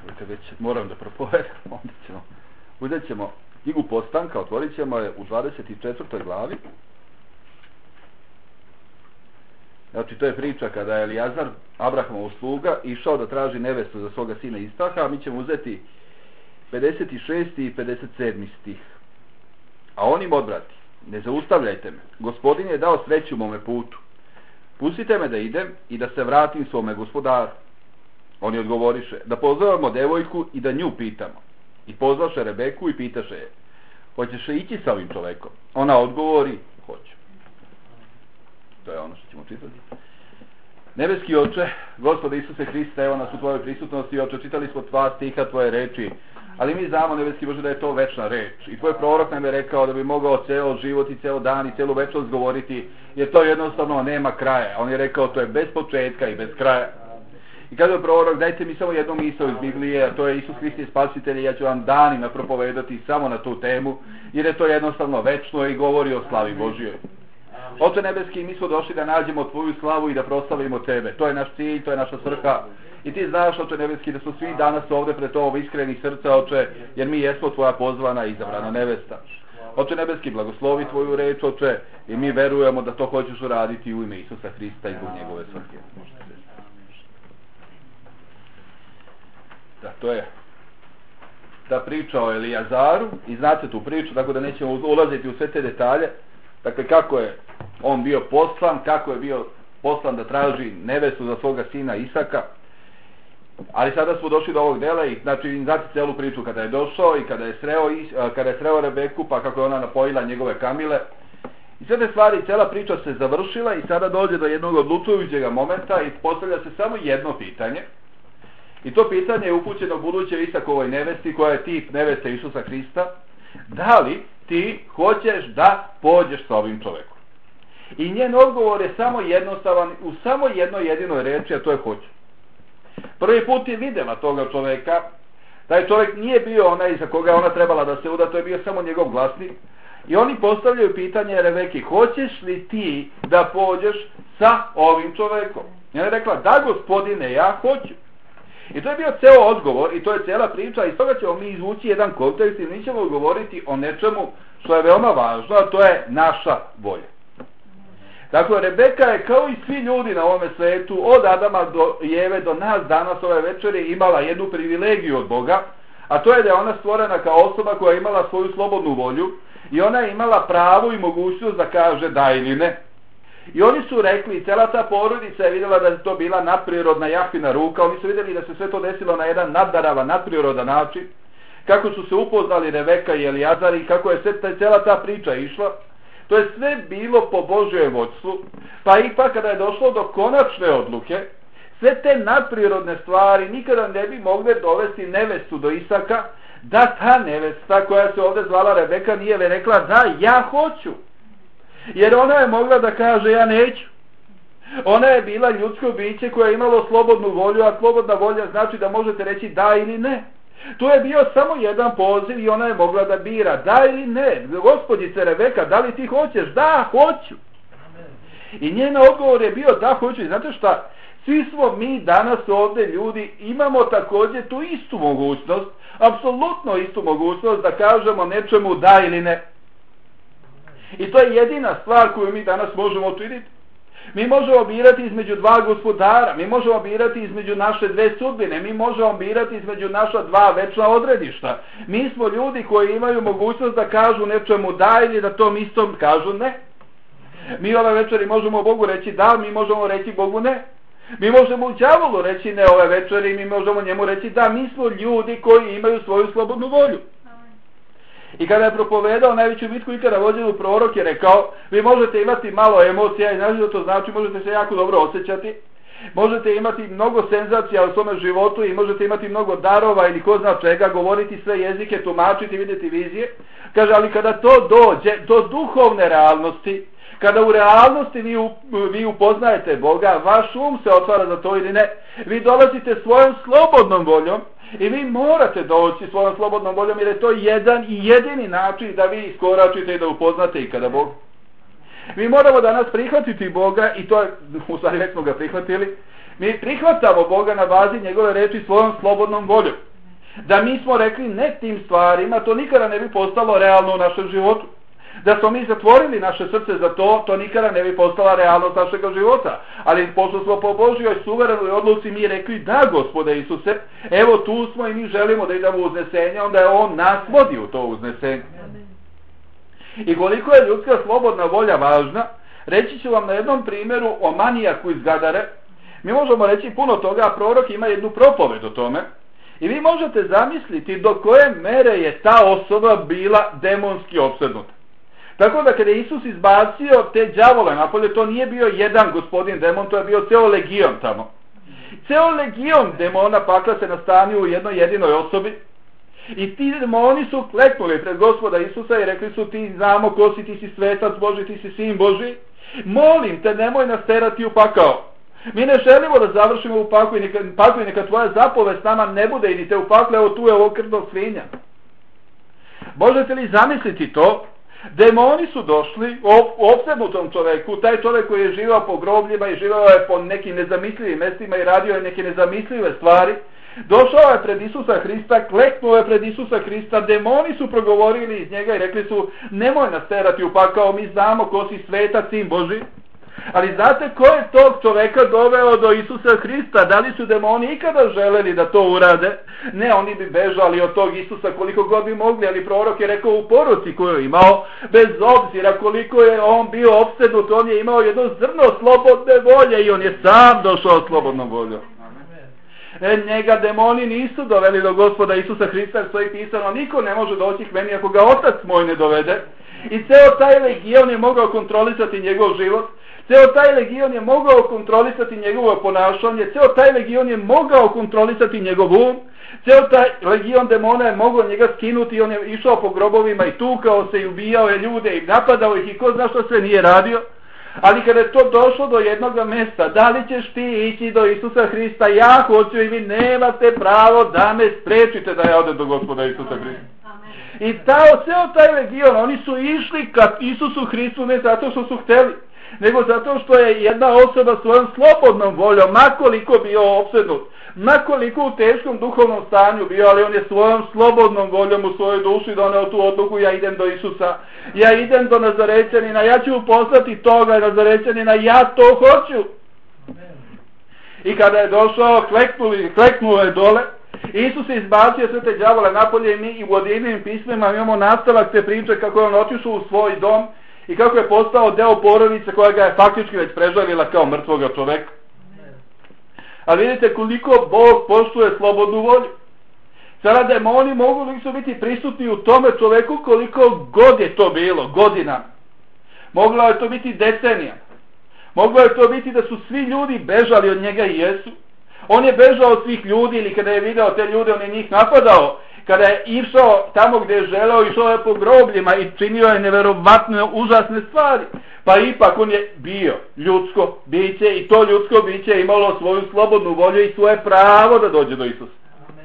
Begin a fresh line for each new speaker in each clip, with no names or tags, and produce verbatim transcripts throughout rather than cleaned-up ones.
kad već moram da propovedam, onda ćemo, uzet ćemo knjigu Postanka, otvorit ćemo je u dvadeset četvrtoj glavi. Znači, to je priča kada je Elijazar, Abrahamov sluga, išao da traži nevestu za svoga sina Istaka, a mi ćemo uzeti pedeset šesti i pedeset sedmi stih. A on im odvrati: ne zaustavljajte me, Gospodin je dao sreću mome putu. Pustite me da idem i da se vratim svome gospodaru. Oni odgovoriše: da pozovemo devojku i da nju pitamo. I pozvaše Rebeku i pitaše je: hoćeš li ići sa ovim čovekom? Ona odgovori: hoću. To je ono što ćemo čitati. Nebeski Oče, Gospode Isuse Hriste, evo nas u tvojoj prisutnosti, Oče, čitali smo dva stiha tvoje reči, ali mi znamo, nebeski Bože, da je to večna reč. I tvoj prorok nam je rekao da bi mogao ceo život i ceo dan i celu večnost govoriti, jer to jednostavno nema kraja. On je rekao, to je bez početka i bez kraja. I kada je prorok, dajte mi samo jednu misao iz Biblije, a to je Isus Hrist je spasitelj, i ja ću vam danima propovedati samo na tu temu, jer je to jednostavno večno i govori o slavi Božjoj. Oče nebeski, mi smo došli da nađemo tvoju slavu i da proslavimo tebe. To je naš cilj, to je naša svrha. I ti znaš, Oče nebeski, da su svi danas ovdje pred tobom iskreni srca, Oče, jer mi jesmo tvoja pozvana i izabrana nevesta. Oče nebeski, blagoslovi tvoju reč, Oče, i mi verujemo da to hoćeš uraditi u ime Isusa Hrista i zbog njegove svrhe. Da, to je ta priča o Elijazaru, i znate tu priču, tako da nećemo ulaziti u sve te detalje. Dakle, kako je on bio poslan, kako je bio poslan da traži nevestu za svoga sina Isaka. Ali sada smo došli do ovog dela i znači znate celu priču kada je došao i kada je sreo, kada je sreo Rebeku, pa kako je ona napojila njegove kamile. I sve te stvari, cela priča se završila i sada dođe do jednog odlučujućeg momenta i postavlja se samo jedno pitanje. I to pitanje je upućeno budućoj Isakovoj nevesti, koja je tip neveste Isusa Hrista. Da li ti hoćeš da pođeš sa ovim čovekom? I njen odgovor je samo jednostavan, u samo jednoj jedinoj reči, a to je hoću. Prvi put je videla toga čoveka. Taj čovek nije bio onaj za koga ona trebala da se uda, to je bio samo njegov glasnik. I oni postavljaju pitanje Rebeki: hoćeš li ti da pođeš sa ovim čovekom? I ona je rekla: da, Gospodine, ja hoću. I to je bio ceo odgovor i to je cijela priča, i stoga ćemo mi izvući jedan kontekst i mi ćemo govoriti o nečemu što je veoma važno, a to je naša volja. Dakle, Rebeka je kao i svi ljudi na ovome svetu, od Adama do Jeve do nas danas ove večeri, imala jednu privilegiju od Boga, a to je da je ona stvorena kao osoba koja je imala svoju slobodnu volju i ona je imala pravo i mogućnost da kaže da ili ne. I oni su rekli, i cela ta porodica je vidjela da je to bila nadprirodna Jahvina ruka, oni su vidjeli da se sve to desilo na jedan naddaravan, nadprirodan način, kako su se upoznali Rebeka i Elijazar i kako je sve, cela ta priča išla. To je sve bilo po Božjoj vođstvu, pa ipak kada je došlo do konačne odluke, sve te nadprirodne stvari nikada ne bi mogle dovesti nevestu do Isaka, da ta nevesta koja se ovdje zvala Rebeka nije ve rekla da, ja hoću. Jer ona je mogla da kaže ja neću. Ona je bila ljudsko biće koje je imalo slobodnu volju, a slobodna volja znači da možete reći da ili ne. To je bio samo jedan poziv i ona je mogla da bira da ili ne. Gospodice Rebeka, da li ti hoćeš? Da, hoću. I njen odgovor je bio da, hoću. I znate šta? Svi smo mi danas ovdje ljudi, imamo također tu istu mogućnost, apsolutno istu mogućnost da kažemo nečemu da ili ne. I to je jedina stvar koju mi danas možemo učiniti. Mi možemo birati između dva gospodara, mi možemo birati između naše dve sudbine, mi možemo birati između naša dva večna odredišta. Mi smo ljudi koji imaju mogućnost da kažu nečemu da ili da tom istom kažu ne. Mi ove večeri možemo Bogu reći da, mi možemo reći Bogu ne. Mi možemo u đavolu reći ne ove večeri, mi možemo njemu reći da. Mi smo ljudi koji imaju svoju slobodnu volju. I kada je propovedao najveću bitku ikada vođenu, prorok je rekao: vi možete imati malo emocija i znači da to znači možete se jako dobro osjećati, možete imati mnogo senzacija u svome životu i možete imati mnogo darova ili ko zna čega, govoriti sve jezike, tumačiti, vidjeti vizije. Kaže, ali kada to dođe do duhovne realnosti, kada u realnosti vi, vi upoznajete Boga, vaš um se otvara za to ili ne, vi dolazite svojom slobodnom voljom i vi morate doći svojom slobodnom voljom, jer je to jedan i jedini način da vi iskoračite i da upoznate ikada Boga. Mi moramo danas prihvatiti Boga, i to je, u stvari već smo ga prihvatili, mi prihvatamo Boga na bazi njegove reči svojom slobodnom voljom. Da mi smo rekli ne tim stvarima, to nikada ne bi postalo realno u našem životu. Da smo mi zatvorili naše srce za to, to nikada ne bi postala realnost našega života. Ali pošto smo po Božjoj suverenoj odluci mi rekli da, Gospode Isuse, evo tu smo i mi želimo da idemo u uznesenje, onda je On nas vodi u to uznesenje. I koliko je ljudska slobodna volja važna, reći ću vam na jednom primjeru o manijaku iz Gadare. Mi možemo reći puno toga, a prorok ima jednu propoved o tome. I vi možete zamisliti do koje mere je ta osoba bila demonski opsednuta. Tako da kada je Isus izbacio te đavole napolje, to nije bio jedan gospodin demon, to je bio ceo legion tamo. Ceo legion demona pakla se nastanio u jednoj jedinoj osobi. I ti demoni su kleknuli pred Gospoda Isusa i rekli su ti znamo ko si, ti si svetac Boži, ti si sin Boži. Molim te, nemoj nas terati u pakao. Mi ne želimo da završimo u paklu i neka, paklu i neka tvoja zapovest nama ne bude i ni te u paklu, evo tu je ovo krvno svinja. Možete li zamisliti to? Demoni su došli u opsednutom čoveku, taj čovjek koji je živao po grobljima i živao je po nekim nezamislivim mestima i radio je neke nezamislive stvari. Došao je pred Isusa Hrista, kleknuo je pred Isusa Hrista, demoni su progovorili iz njega i rekli su nemoj nas terati u pakao, mi znamo ko si svetac, sin Boži. Ali znate ko je tog čoveka doveo do Isusa Hrista? Da li su demoni ikada želeli da to urade? Ne, oni bi bežali od tog Isusa koliko god bi mogli, ali prorok je rekao u poruci koju je imao, bez obzira koliko je on bio opsednut, on je imao jedno zrno slobodne volje i on je sam došao slobodnom voljom. E, njega demoni nisu doveli do Gospoda Isusa Hrista, jer stoji pisano, niko ne može doći k meni ako ga otac moj ne dovede. I ceo taj legion je mogao kontrolisati njegov život, ceo taj legion je mogao kontrolisati njegovo ponašanje, ceo taj legion je mogao kontrolisati njegov um, ceo taj legion demona je mogao njega skinuti i on je išao po grobovima i tukao se i ubijao je ljude i napadao ih i ko zna što sve nije radio. Ali kada je to došlo do jednog mjesta, da li ćeš ti ići do Isusa Hrista? Ja hoću i vi nemate pravo da me sprečite da ja odem do Gospoda Isusa Hrista. I taj, ceo taj legion, oni su išli ka Isusu Hristu ne zato što su hteli, nego zato što je jedna osoba svojom slobodnom voljom, makoliko bio opsednut, makoliko u teškom duhovnom stanju bio, ali on je svojom slobodnom voljom u svojoj duši doneo tu odluku, ja idem do Isusa, ja idem do Nazarećanina, ja ću uposlati toga Nazarećanina, ja to hoću. I kada je došao, kleknuo je dole, Isus je izbacio sve te đavole napolje i mi i u odjedinim pismima imamo nastavak te priče kako je on otišao u svoj dom i kako je postao deo porodice koja ga je faktički već prežalila kao mrtvoga čoveka. Ali vidite koliko Bog poštuje slobodnu volju. Sada demoni mogu li su biti prisutni u tome čoveku koliko god je to bilo, godina. Moglo je to biti decenija. Moglo je to biti da su svi ljudi bežali od njega i jesu. On je bežao od svih ljudi ili kada je video te ljude, on je njih napadao. Kada je išao tamo gdje je želeo, išao je po grobljima i činio je neverovatne, užasne stvari. Pa ipak on je bio ljudsko biće i to ljudsko biće je imalo svoju slobodnu volju i svoje pravo da dođe do Isusa.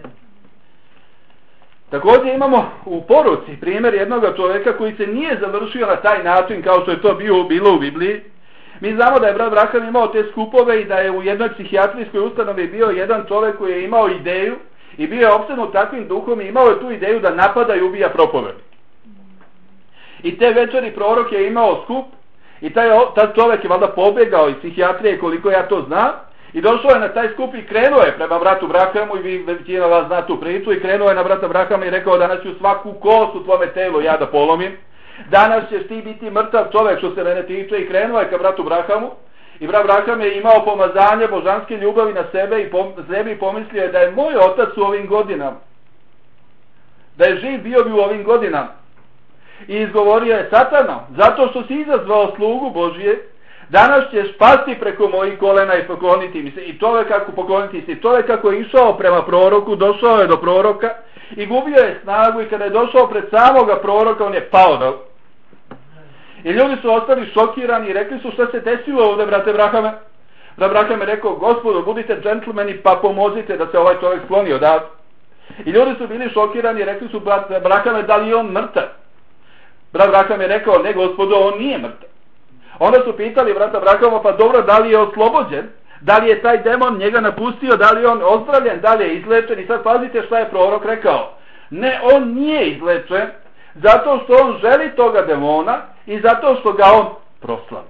Također imamo u poruci primjer jednog čovjeka koji se nije završio na taj način kao što je to bio, bilo u Bibliji. Mi znamo da je brat Braham imao te skupove i da je u jednoj psihijatrijskoj ustanovi bio jedan čovjek koji je imao ideju i bio je opsednut takvim duhom i imao je tu ideju da napada i ubija propovedi. I te večeri prorok je imao skup i taj, taj čovjek je valjda pobjegao iz psihijatrije koliko ja to znam i došao je na taj skup i krenuo je prema bratu Brahamu i vi većina vas zna tu priču i krenuo je na brata Brahama i rekao danas ću svaku kosu tvome telu ja da polomim. Danas ćeš ti biti mrtav čovjek što se mene tiče i krenuo je ka bratu Brahamu i brat Braham je imao pomazanje božanske ljubavi na sebe i pom, sebi i pomislio je da je moj otac u ovim godinama, da je živ bio bi u ovim godinama i izgovorio je Satano, zato što si izazvao slugu Božije, danas ćeš pasti preko mojih kolena i pokloniti mi se. I čovjek kako pokloniti se, čovjek kako je išao prema proroku, došao je do proroka i gubio je snagu i kada je došao pred samoga proroka on je pao dol. I ljudi su ostali šokirani i rekli su šta se desilo ovdje brate Brahame. Brat Braham je rekao Gospodo budite džentlmeni pa pomozite da se ovaj čovjek skloni odavde. I ljudi su bili šokirani i rekli su brat Brahame da li je on mrtav. Brat Braham je rekao ne Gospodo on nije mrtav. Onda su pitali brata Brahama pa dobro da li je oslobođen. Da li je taj demon njega napustio, da li je on ozdravljen, da li je izlečen. I sad pazite šta je prorok rekao. Ne, on nije izlečen zato što on želi toga demona i zato što ga on proslavlja.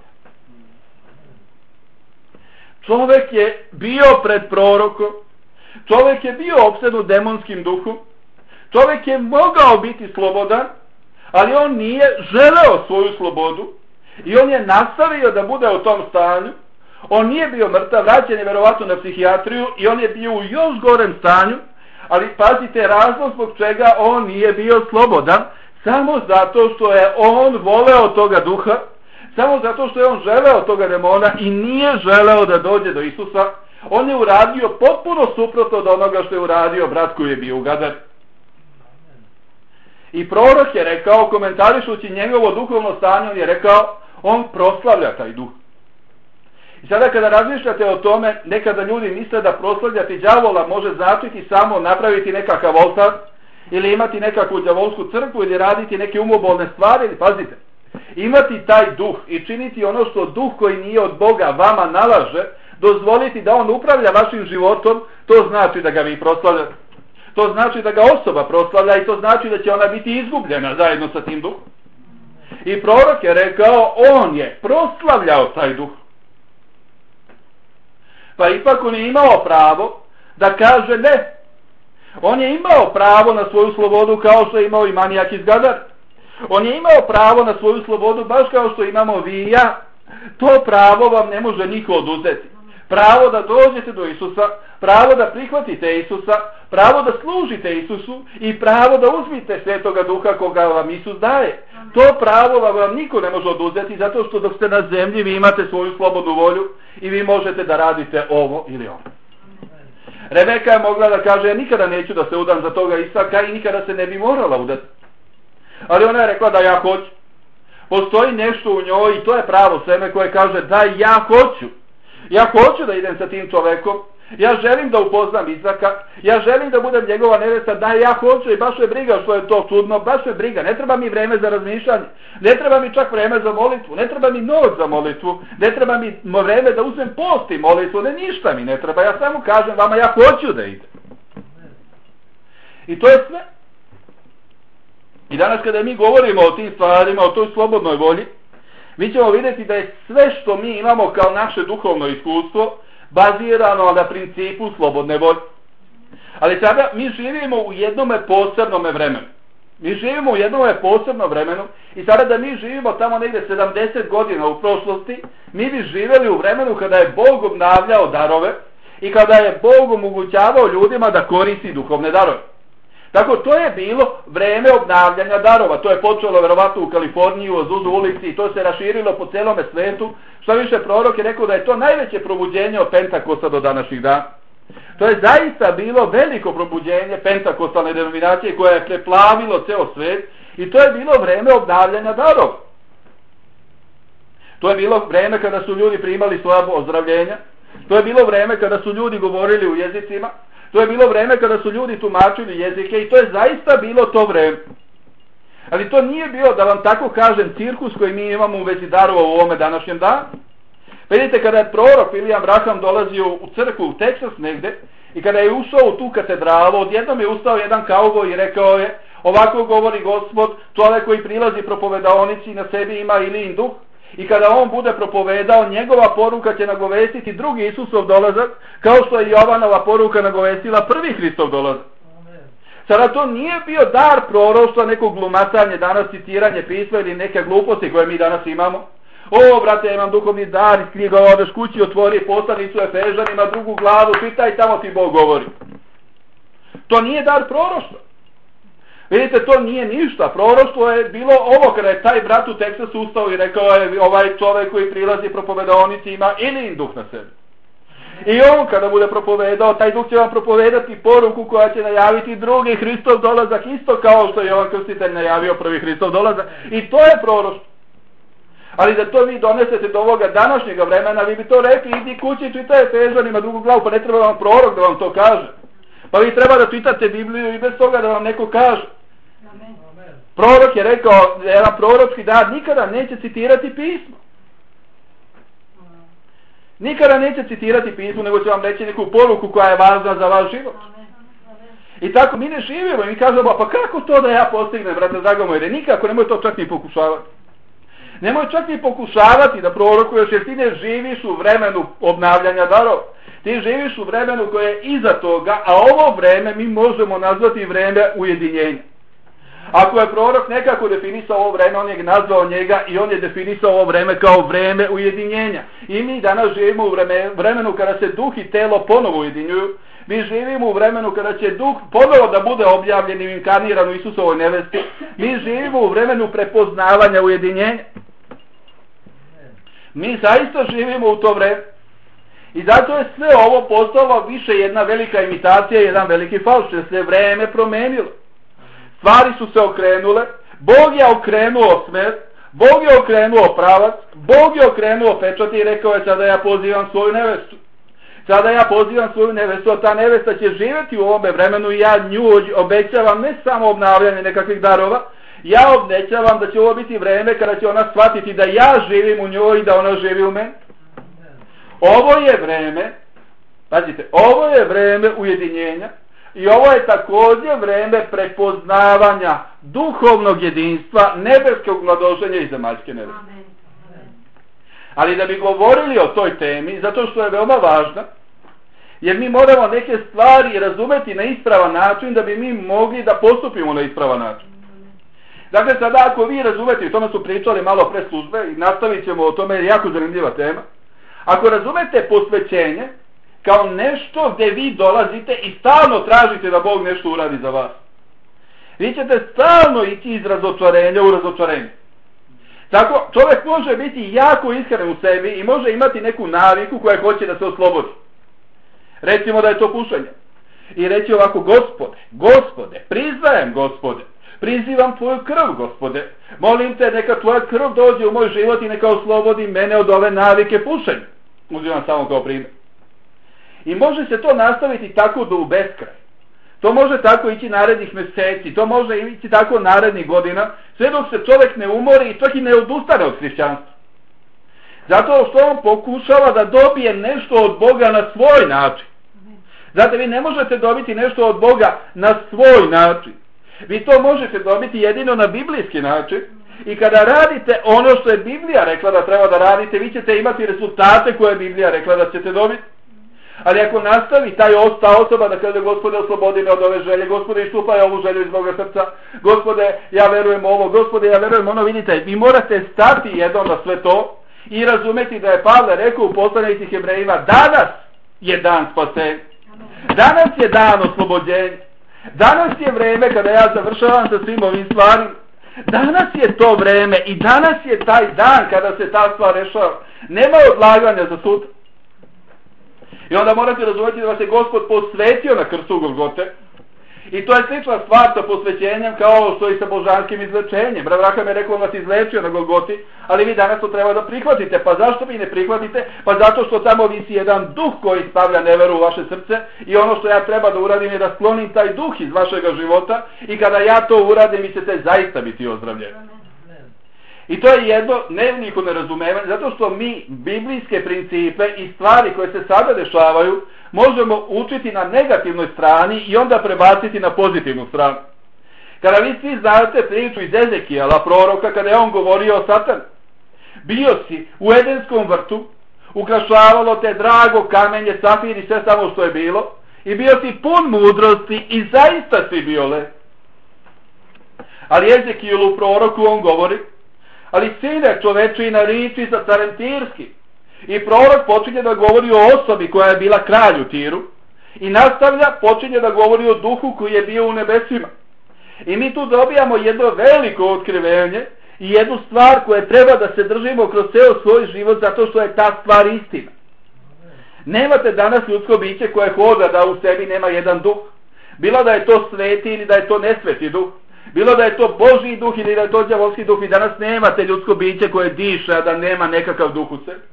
Čovjek je bio pred prorokom, čovjek je bio opsednut demonskim duhom, čovjek je mogao biti slobodan, ali on nije želeo svoju slobodu i on je nastavio da bude u tom stanju. On nije bio mrtav, vraćen je verovatno na psihijatriju i on je bio u još gorem stanju, ali pazite razlog zbog čega on nije bio slobodan, samo zato što je on voleo toga duha, samo zato što je on želeo toga demona i nije želeo da dođe do Isusa. On je uradio potpuno suprotno od onoga što je uradio brat koji je bio u Gadari. I prorok je rekao, komentarišući njegovo duhovno stanje, on je rekao, on proslavlja taj duh. I sada kada razmišljate o tome, nekada ljudi misle da proslavljati đavola može značiti samo napraviti nekakav oltar, ili imati nekakvu đavolsku crkvu, ili raditi neke umobolne stvari, ili pazite, imati taj duh i činiti ono što duh koji nije od Boga vama nalaže, dozvoliti da on upravlja vašim životom, to znači da ga vi proslavljate. To znači da ga osoba proslavlja i to znači da će ona biti izgubljena zajedno sa tim duhom. I prorok je rekao, on je proslavljao taj duh. Pa ipak on je imao pravo da kaže ne. On je imao pravo na svoju slobodu kao što je imao i manijak iz Gadara. On je imao pravo na svoju slobodu baš kao što imamo vi i ja. To pravo vam ne može niko oduzeti. Pravo da dođete do Isusa, pravo da prihvatite Isusa, pravo da služite Isusu i pravo da uzmite Svetoga Duha koga vam Isus daje. To pravo vam, vam niko ne može oduzeti zato što dok ste na zemlji vi imate svoju slobodnu volju i vi možete da radite ovo ili ono. Rebeka je mogla da kaže, ja nikada neću da se udam za toga Isaka i nikada se ne bi morala udati. Ali ona je rekla da ja hoću. Postoji nešto u njoj i to je pravo seme koje kaže da ja hoću. Ja hoću da idem sa tim čovekom, ja želim da upoznam Izaka, ja želim da budem njegova nevesta, da ja hoću i baš me briga što je to čudno, baš me briga, ne treba mi vreme za razmišljanje, ne treba mi čak vreme za molitvu, ne treba mi noć za molitvu, ne treba mi vreme da uzmem post i molitvu, ne ništa mi ne treba, ja samo kažem vama ja hoću da idem. I to je sve. I danas kada mi govorimo o tim stvarima, o toj slobodnoj volji, mi ćemo vidjeti da je sve što mi imamo kao naše duhovno iskustvo bazirano na principu slobodne volje. Ali sada mi živimo u jednome posebnome vremenu. Mi živimo u jednome posebnom vremenu i sada da mi živimo tamo negdje sedamdeset godina u prošlosti, mi bi živjeli u vremenu kada je Bog obnavljao darove i kada je Bog omogućavao ljudima da koristi duhovne darove. Tako to je bilo vreme obnavljanja darova. To je počelo verovatno u Kaliforniji, u Azuzu ulici i to se raširilo po celome svetu. Što više prorok je rekao da je to najveće probuđenje od Pentakosta do današnjih dana. To je zaista bilo veliko probuđenje pentakostalne denominacije koje je preplavilo ceo svet i to je bilo vreme obnavljanja darova. To je bilo vreme kada su ljudi primali svoja ozdravljenja. To je bilo vreme kada su ljudi govorili u jezicima. To je bilo vreme kada su ljudi tumačili jezike i to je zaista bilo to vreme. Ali to nije bio, da vam tako kažem, cirkus koji mi imamo u vezi darova u ovome današnjem danu. Vidite, kada je prorok William Branham dolazio u crkvu u Teksas negde i kada je ušao u tu katedralu, odjednom je ustao jedan kauboj i rekao je, ovako govori Gospod, čovjek koji prilazi propovedaonici na sebi ima ilin duh, i kada on bude propovedao, njegova poruka će nagovestiti drugi Isusov dolazak, kao što je Jovanova poruka nagovestila prvi Hristov dolazak. Sada to nije bio dar proroštva, neko glumatanje, danas citiranje pisma ili neke gluposti koje mi danas imamo. O, brate, ja imam duhovni dar, iz knjiga odeš kući, otvori poslanicu Efežanima, drugu glavu, čitaj, tamo ti Bog govori. To nije dar proroštva. Vidite, to nije ništa. Proroštvo je bilo ovo kada je taj brat u Teksasu ustao i rekao je ovaj čovjek koji prilazi propovedaonici ima ilin duh na sebi. I on kada bude propovedao, taj duh će vam propovedati poruku koja će najaviti drugi Hristov dolazak, isto kao što je Jovan Krstitelj najavio prvi Hristov dolazak. I to je proroštvo. Ali da to vi donesete do ovoga današnjega vremena, vi bi to rekli, idi kući, čitaj Efežanima drugu glavu, pa ne treba vam prorok da vam to kaže. Pa vi treba da čitate Bibliju i bez toga da vam neko kaže. Prorok je rekao, jedan proročki dar nikada neće citirati pismo. Nikada neće citirati pismo, nego će vam reći neku poruku koja je važna za vaš život. I tako mi ne živimo i mi kažemo, pa kako to da ja postignem, brate drago moj, jer nikako, nemoj to čak ni pokušavati. Nemoj čak ni pokušavati da prorokuješ, jer ti ne živiš u vremenu obnavljanja darova. Ti živiš u vremenu koje je iza toga, a ovo vreme mi možemo nazvati vreme ujedinjenja. Ako je prorok nekako definisao ovo vreme, on je nazvao njega i on je definisao ovo vreme kao vreme ujedinjenja. I mi danas živimo u vremenu kada se duh i telo ponovo ujedinjuju. Mi živimo u vremenu kada će duh ponovo da bude objavljen i inkarniran u Isusovoj nevesti. Mi živimo u vremenu prepoznavanja ujedinjenja. Mi zaista živimo u to vreme. I zato je sve ovo postalo više jedna velika imitacija, jedan veliki falš, jer se vreme promenilo. Stvari su se okrenule, Bog je okrenuo smer, Bog je okrenuo pravac, Bog je okrenuo pečat i rekao je sada ja pozivam svoju nevestu. Sada ja pozivam svoju nevestu, a ta nevesta će živjeti u ovome vremenu i ja nju obećavam ne samo obnavljanje nekakvih darova, ja obećavam da će ovo biti vreme kada će ona shvatiti da ja živim u njoj i da ona živi u meni. Ovo je vreme, pazite, ovo je vreme ujedinjenja i ovo je također vreme prepoznavanja duhovnog jedinstva, nebeskog mladoženja i zemaljske neveste. Ali da bi govorili o toj temi, zato što je veoma važna, jer mi moramo neke stvari razumeti na ispravan način da bi mi mogli da postupimo na ispravan način. Dakle, sada ako vi razumete, i o tome su pričali malo pre službe i nastavit ćemo o tome, jer je jako zanimljiva tema. Ako razumete posvećenje kao nešto gdje vi dolazite i stalno tražite da Bog nešto uradi za vas, vi ćete stalno ići iz razočarenja u razočarenje. Tako, čovjek može biti jako iskren u sebi i može imati neku naviku koja hoće da se oslobodi. Recimo da je to pušenje. I reći ovako, Gospode, Gospode, priznajem Gospode, prizivam tvoju krv, Gospode, molim te neka tvoja krv dođe u moj život i neka oslobodi mene od ove navike pušenja. Uzimam samo kao primjer. I može se to nastaviti tako do u beskraj. To može tako ići narednih mjeseci, to može ići tako narednih godina, sve dok se čovjek ne umori i čak i ne odustane od hrišćanstva. Zato što on pokušava da dobije nešto od Boga na svoj način. Zato vi ne možete dobiti nešto od Boga na svoj način. Vi to možete dobiti jedino na biblijski način. I kada radite ono što je Biblija rekla da treba da radite, vi ćete imati rezultate koje je Biblija rekla da ćete dobiti. Ali ako nastavi taj ta osoba da kaže, Gospode, oslobodi me od ove želje, Gospode, iščupaj ovu želju iz moga srca, Gospode, ja verujem ovo, Gospode, ja verujem ono, vidite, vi morate stati jednom na sve to i razumeti da je Pavle rekao u poslanici Hebrejima, danas je dan spasenja, danas je dan oslobođenja, danas je vreme kada ja završavam sa svim ovim stvarima, danas je to vreme i danas je taj dan kada se ta stvar rešava, nema odlaganja za sutra. I onda morate razumjeti da vas je Gospod posvetio na krstu Golgote. I to je slična stvar sa posvećenjem kao što i sa božanskim izlečenjem. Brat Raham je rekao, on vas izlečio na Golgoti, ali vi danas to treba da prihvatite. Pa zašto vi ne prihvatite? Pa zato što tamo visi jedan duh koji stavlja neveru u vaše srce i ono što ja treba da uradim je da sklonim taj duh iz vašega života i kada ja to uradim, vi ćete zaista biti ozdravljeni. I to je jedno neveliko nerazumevanje, zato što mi biblijske principe i stvari koje se sada dešavaju možemo učiti na negativnoj strani i onda prebaciti na pozitivnu stranu. Kada vi svi znate priču iz Ezekijela, proroka, kada je on govorio o Satanu, bio si u Edenskom vrtu, ukrašavalo te drago kamenje, safir i sve samo što je bilo, i bio si pun mudrosti i zaista si bio lep. Ali Ezekijelu proroku on govori, ali sine čoveče i nariči za carem Tirski. I prorok počinje da govori o osobi koja je bila kralj u Tiru i nastavlja, počinje da govori o duhu koji je bio u nebesima. I mi tu dobijamo jedno veliko otkrivenje i jednu stvar koje treba da se držimo kroz ceo svoj život zato što je ta stvar istina. Nemate danas ljudsko biće koje hoda da u sebi nema jedan duh. Bilo da je to sveti ili da je to nesveti duh. Bilo da je to Božji duh ili da je to đavolski duh, i danas nemate ljudsko biće koje diše, a da nema nekakav duh u sebi.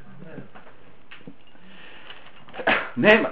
Nema.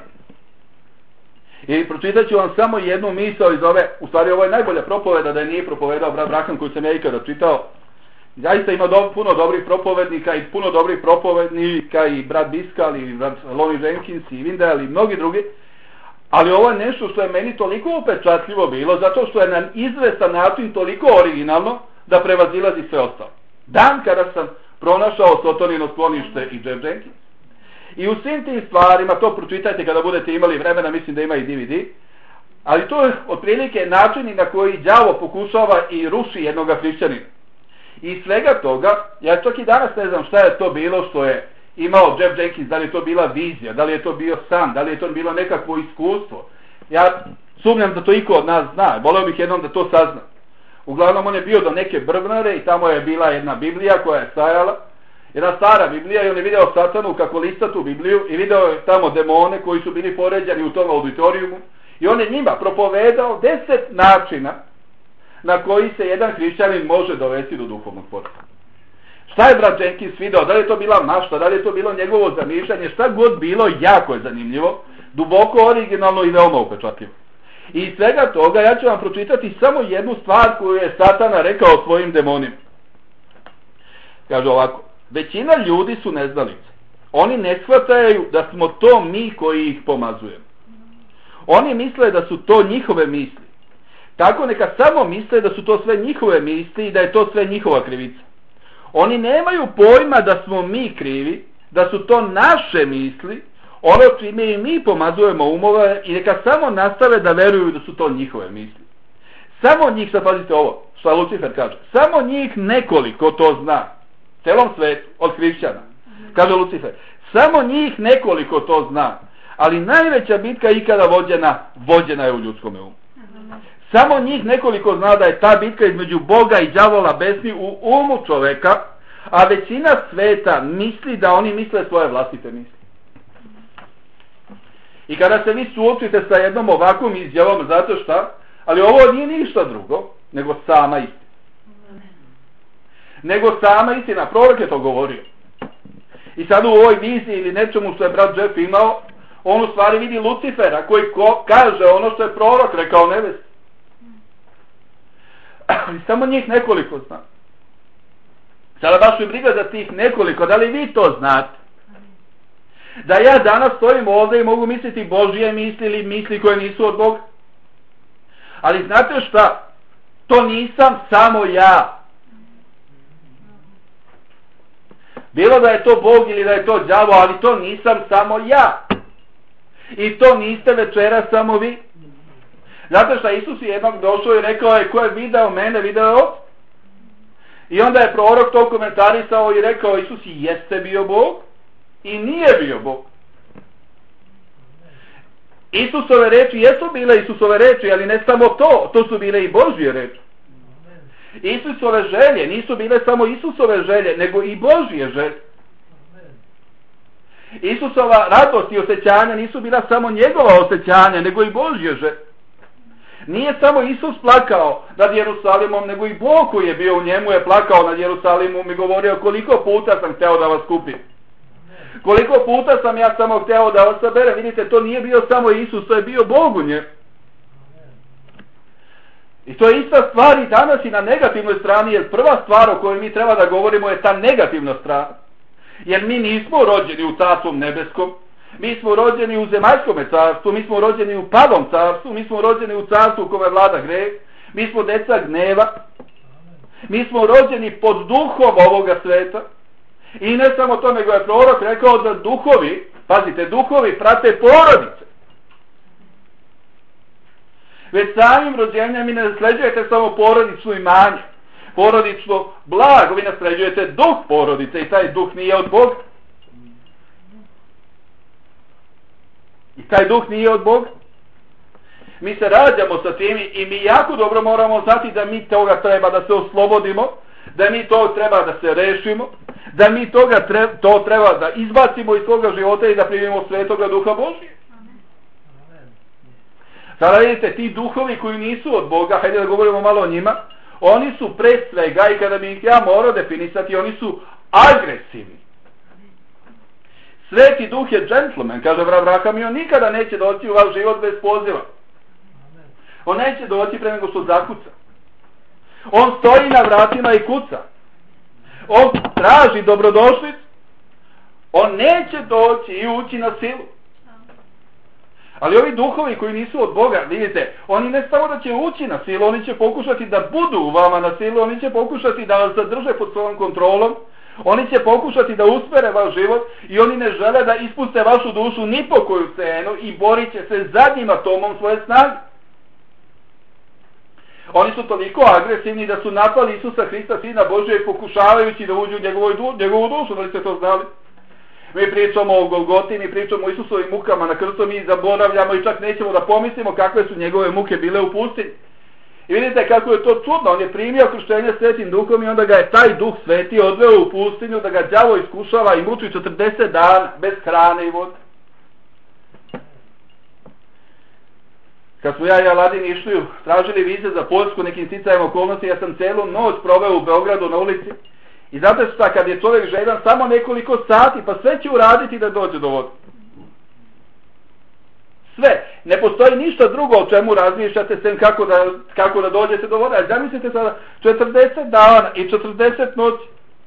I pročitat ću vam samo jednu misao iz ove, u stvari ovo je najbolja propoveda da je nije propovedao brat Raham koju sam ja ikada čitao. Zaista ima do, puno dobrih propovednika i puno dobrih propovednika i brat Biskal i brat Lonnie Jenkins i Windell i mnogi drugi. Ali ovo je nešto što je meni toliko upečatljivo bilo, zato što je na izvestan način toliko originalno da prevazilazi sve ostalo. Dan kada sam pronašao Sotonino sklonište i Jeff Jenkins. I u svim tim stvarima, to pročitajte kada budete imali vremena, mislim da ima i D V D, ali to je otprilike način na koji đavo pokušava i ruši jednoga hrišćanina. I svega toga, ja čak i danas ne znam šta je to bilo što je imao Jeff Jenkins, da li je to bila vizija, da li je to bio san, da li je to bilo nekakvo iskustvo. Ja sumnjam da to iko od nas zna, voleo bih jednom da to sazna. Uglavnom on je bio do neke Brvnare i tamo je bila jedna Biblija koja je stajala, jedna stara Biblija i on je video Satanu kako lista tu Bibliju i video je tamo demone koji su bili poređani u tom auditorijumu i on je njima propovedao deset načina na koji se jedan hrišćanin može dovesti do duhovnog porasta. Šta je brat Jenkins video? Da li je to bila mašta? Da li je to bilo njegovo zamišljanje? Šta god bilo, jako je zanimljivo, duboko originalno i veoma upečatljivo. I iz svega toga ja ću vam pročitati samo jednu stvar koju je Satana rekao svojim demonima. Kaže ovako, većina ljudi su neznalice. Oni ne shvataju da smo to mi koji ih pomazujemo. Oni misle da su to njihove misli. Tako neka samo misle da su to sve njihove misli i da je to sve njihova krivica. Oni nemaju pojma da smo mi krivi, da su to naše misli, ono čime i mi pomazujemo umove i neka samo nastave da veruju da su to njihove misli. Samo njih, sad pazite ovo, što Lucifer kaže, samo njih nekoliko to zna, celom svetu, od hrišćana. Kaže Lucifer, samo njih nekoliko to zna, ali najveća bitka ikada vođena, vođena je u ljudskom umu. Samo njih nekoliko zna da je ta bitka između Boga i đavola besni u umu čoveka, a većina sveta misli da oni misle svoje vlastite misli. I kada se vi suočite sa jednom ovakvom izjavom, zato šta? Ali ovo nije ništa drugo, nego sama istina. Nego sama istina, prorok je to govorio. I sad u ovoj viziji ili nečemu što je brat Jeff imao, on u stvari vidi Lucifera koji ko, kaže ono što je prorok rekao nevesti. Ali samo njih nekoliko zna. Sada baš mi briga za tih nekoliko, da li vi to znate? Da ja danas stojim ovdje i mogu misliti Božje misli ili misli koje nisu od Boga. Ali znate šta? To nisam samo ja. Bilo da je to Bog ili da je to đavo, ali to nisam samo ja. I to niste večera samo vi. Zato što Isus je jednog došao i rekao je ko je video mene, video je Oca. I onda je prorok to komentarisao i rekao Isus jeste bio Bog i nije bio Bog. Isusove reči jesu bile Isusove reči, ali ne samo to, to su bile i Božje reči. Isusove želje nisu bile samo Isusove želje, nego i Božje želje. Isusova radost i osjećanja nisu bila samo njegova osjećanja, nego i Božje želje. Nije samo Isus plakao nad Jerusalimom, nego i Bog koji je bio u njemu je plakao nad Jerusalimom i govorio koliko puta sam hteo da vas kupim. Koliko puta sam ja samo hteo da vas sabere. Vidite, to nije bio samo Isus, to je bio Bog u njemu. I to je ista stvar i danas i na negativnoj strani, jer prva stvar o kojoj mi treba da govorimo je ta negativna strana. Jer mi nismo rođeni u Carstvu nebeskom, mi smo rođeni u zemaljskom carstvu, mi smo rođeni u padom carstvu, mi smo rođeni u carstvu u kome vlada greh, mi smo deca gneva, mi smo rođeni pod duhom ovoga sveta. I ne samo to, nego je prorok rekao da duhovi, pazite, duhovi prate porodice. Već samim rođenjem mi ne nasleđujete samo porodično imanje, porodično blago, vi nasleđujete duh porodice i taj duh nije od Boga. I taj duh nije od Boga. Mi se rađamo sa tim i mi jako dobro moramo znati da mi toga treba da se oslobodimo, da mi to treba da se rešimo, da mi toga treba, to treba da izbacimo iz svoga života i da primimo Svetoga Duha Božije. Sada vidite, ti duhovi koji nisu od Boga, hajde da govorimo malo o njima, oni su pre svega, i kada bi ih ja morao definisati, oni su agresivni. Sveti duh je džentlmen, kaže Vrav Raham, i on nikada neće doći u vaš život bez poziva. On neće doći pre nego što zakuca. On stoji na vratima i kuca. on traži dobrodošlicu, on neće doći i ući na silu. Ali ovi duhovi koji nisu od Boga, vidite, oni ne samo da će ući na silu, oni će pokušati da budu u vama na silu, oni će pokušati da vas zadrže pod svojom kontrolom, oni će pokušati da usmere vaš život i oni ne žele da ispuste vašu dušu ni po koju cenu i borit će se zadnjim atomom svoje snage. Oni su toliko agresivni da su napali Isusa Hrista, Sina Božijeg, pokušavajući da uđu u njegovu, njegovu dušu, da li ste to znali? Mi pričamo o Golgoti, mi pričamo o Isusovim mukama na krstu, mi zaboravljamo i čak nećemo da pomislimo kakve su njegove muke bile u pustinji. I vidite kako je to čudno, on je primio krštenje Svetim Duhom i onda ga je taj Duh Sveti odveo u pustinju da ga đavo iskušava i muči četrdeset dana bez hrane i vode. Kad smo ja i Aladin išli, tražili vize za Poljsku nekim sticajem okolnosti, ja sam celu noć proveo u Beogradu na ulici. I znate šta, kad je čovjek žedan samo nekoliko sati, pa sve će uraditi da dođe do vode. Sve. Ne postoji ništa drugo o čemu razmišljate sem kako da, kako da dođete do vode. A zamislite sada četrdeset dana i četrdeset noći.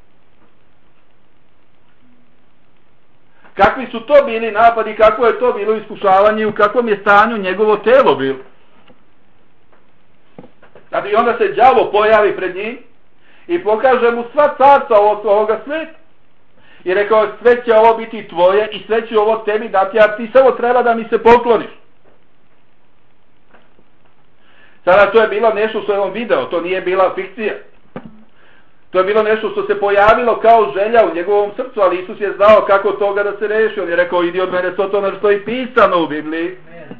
Kakvi su to bili napadi, kako je to bilo iskušavanje i u kakvom je stanju njegovo telo bilo. Znači, i onda se đavo pojavi pred njim i pokaže mu sva carstva ovog, ovoga sveta. I rekao je, sve će ovo biti tvoje i sve će ovo tebi dati, a ti samo treba da mi se pokloniš. Sada to je bilo nešto što je on video, to nije bila fikcija. To je bilo nešto što se pojavilo kao želja u njegovom srcu, ali Isus je znao kako toga da se reši. On je rekao, idi od mene, to to ne stoji pisano u Bibliji.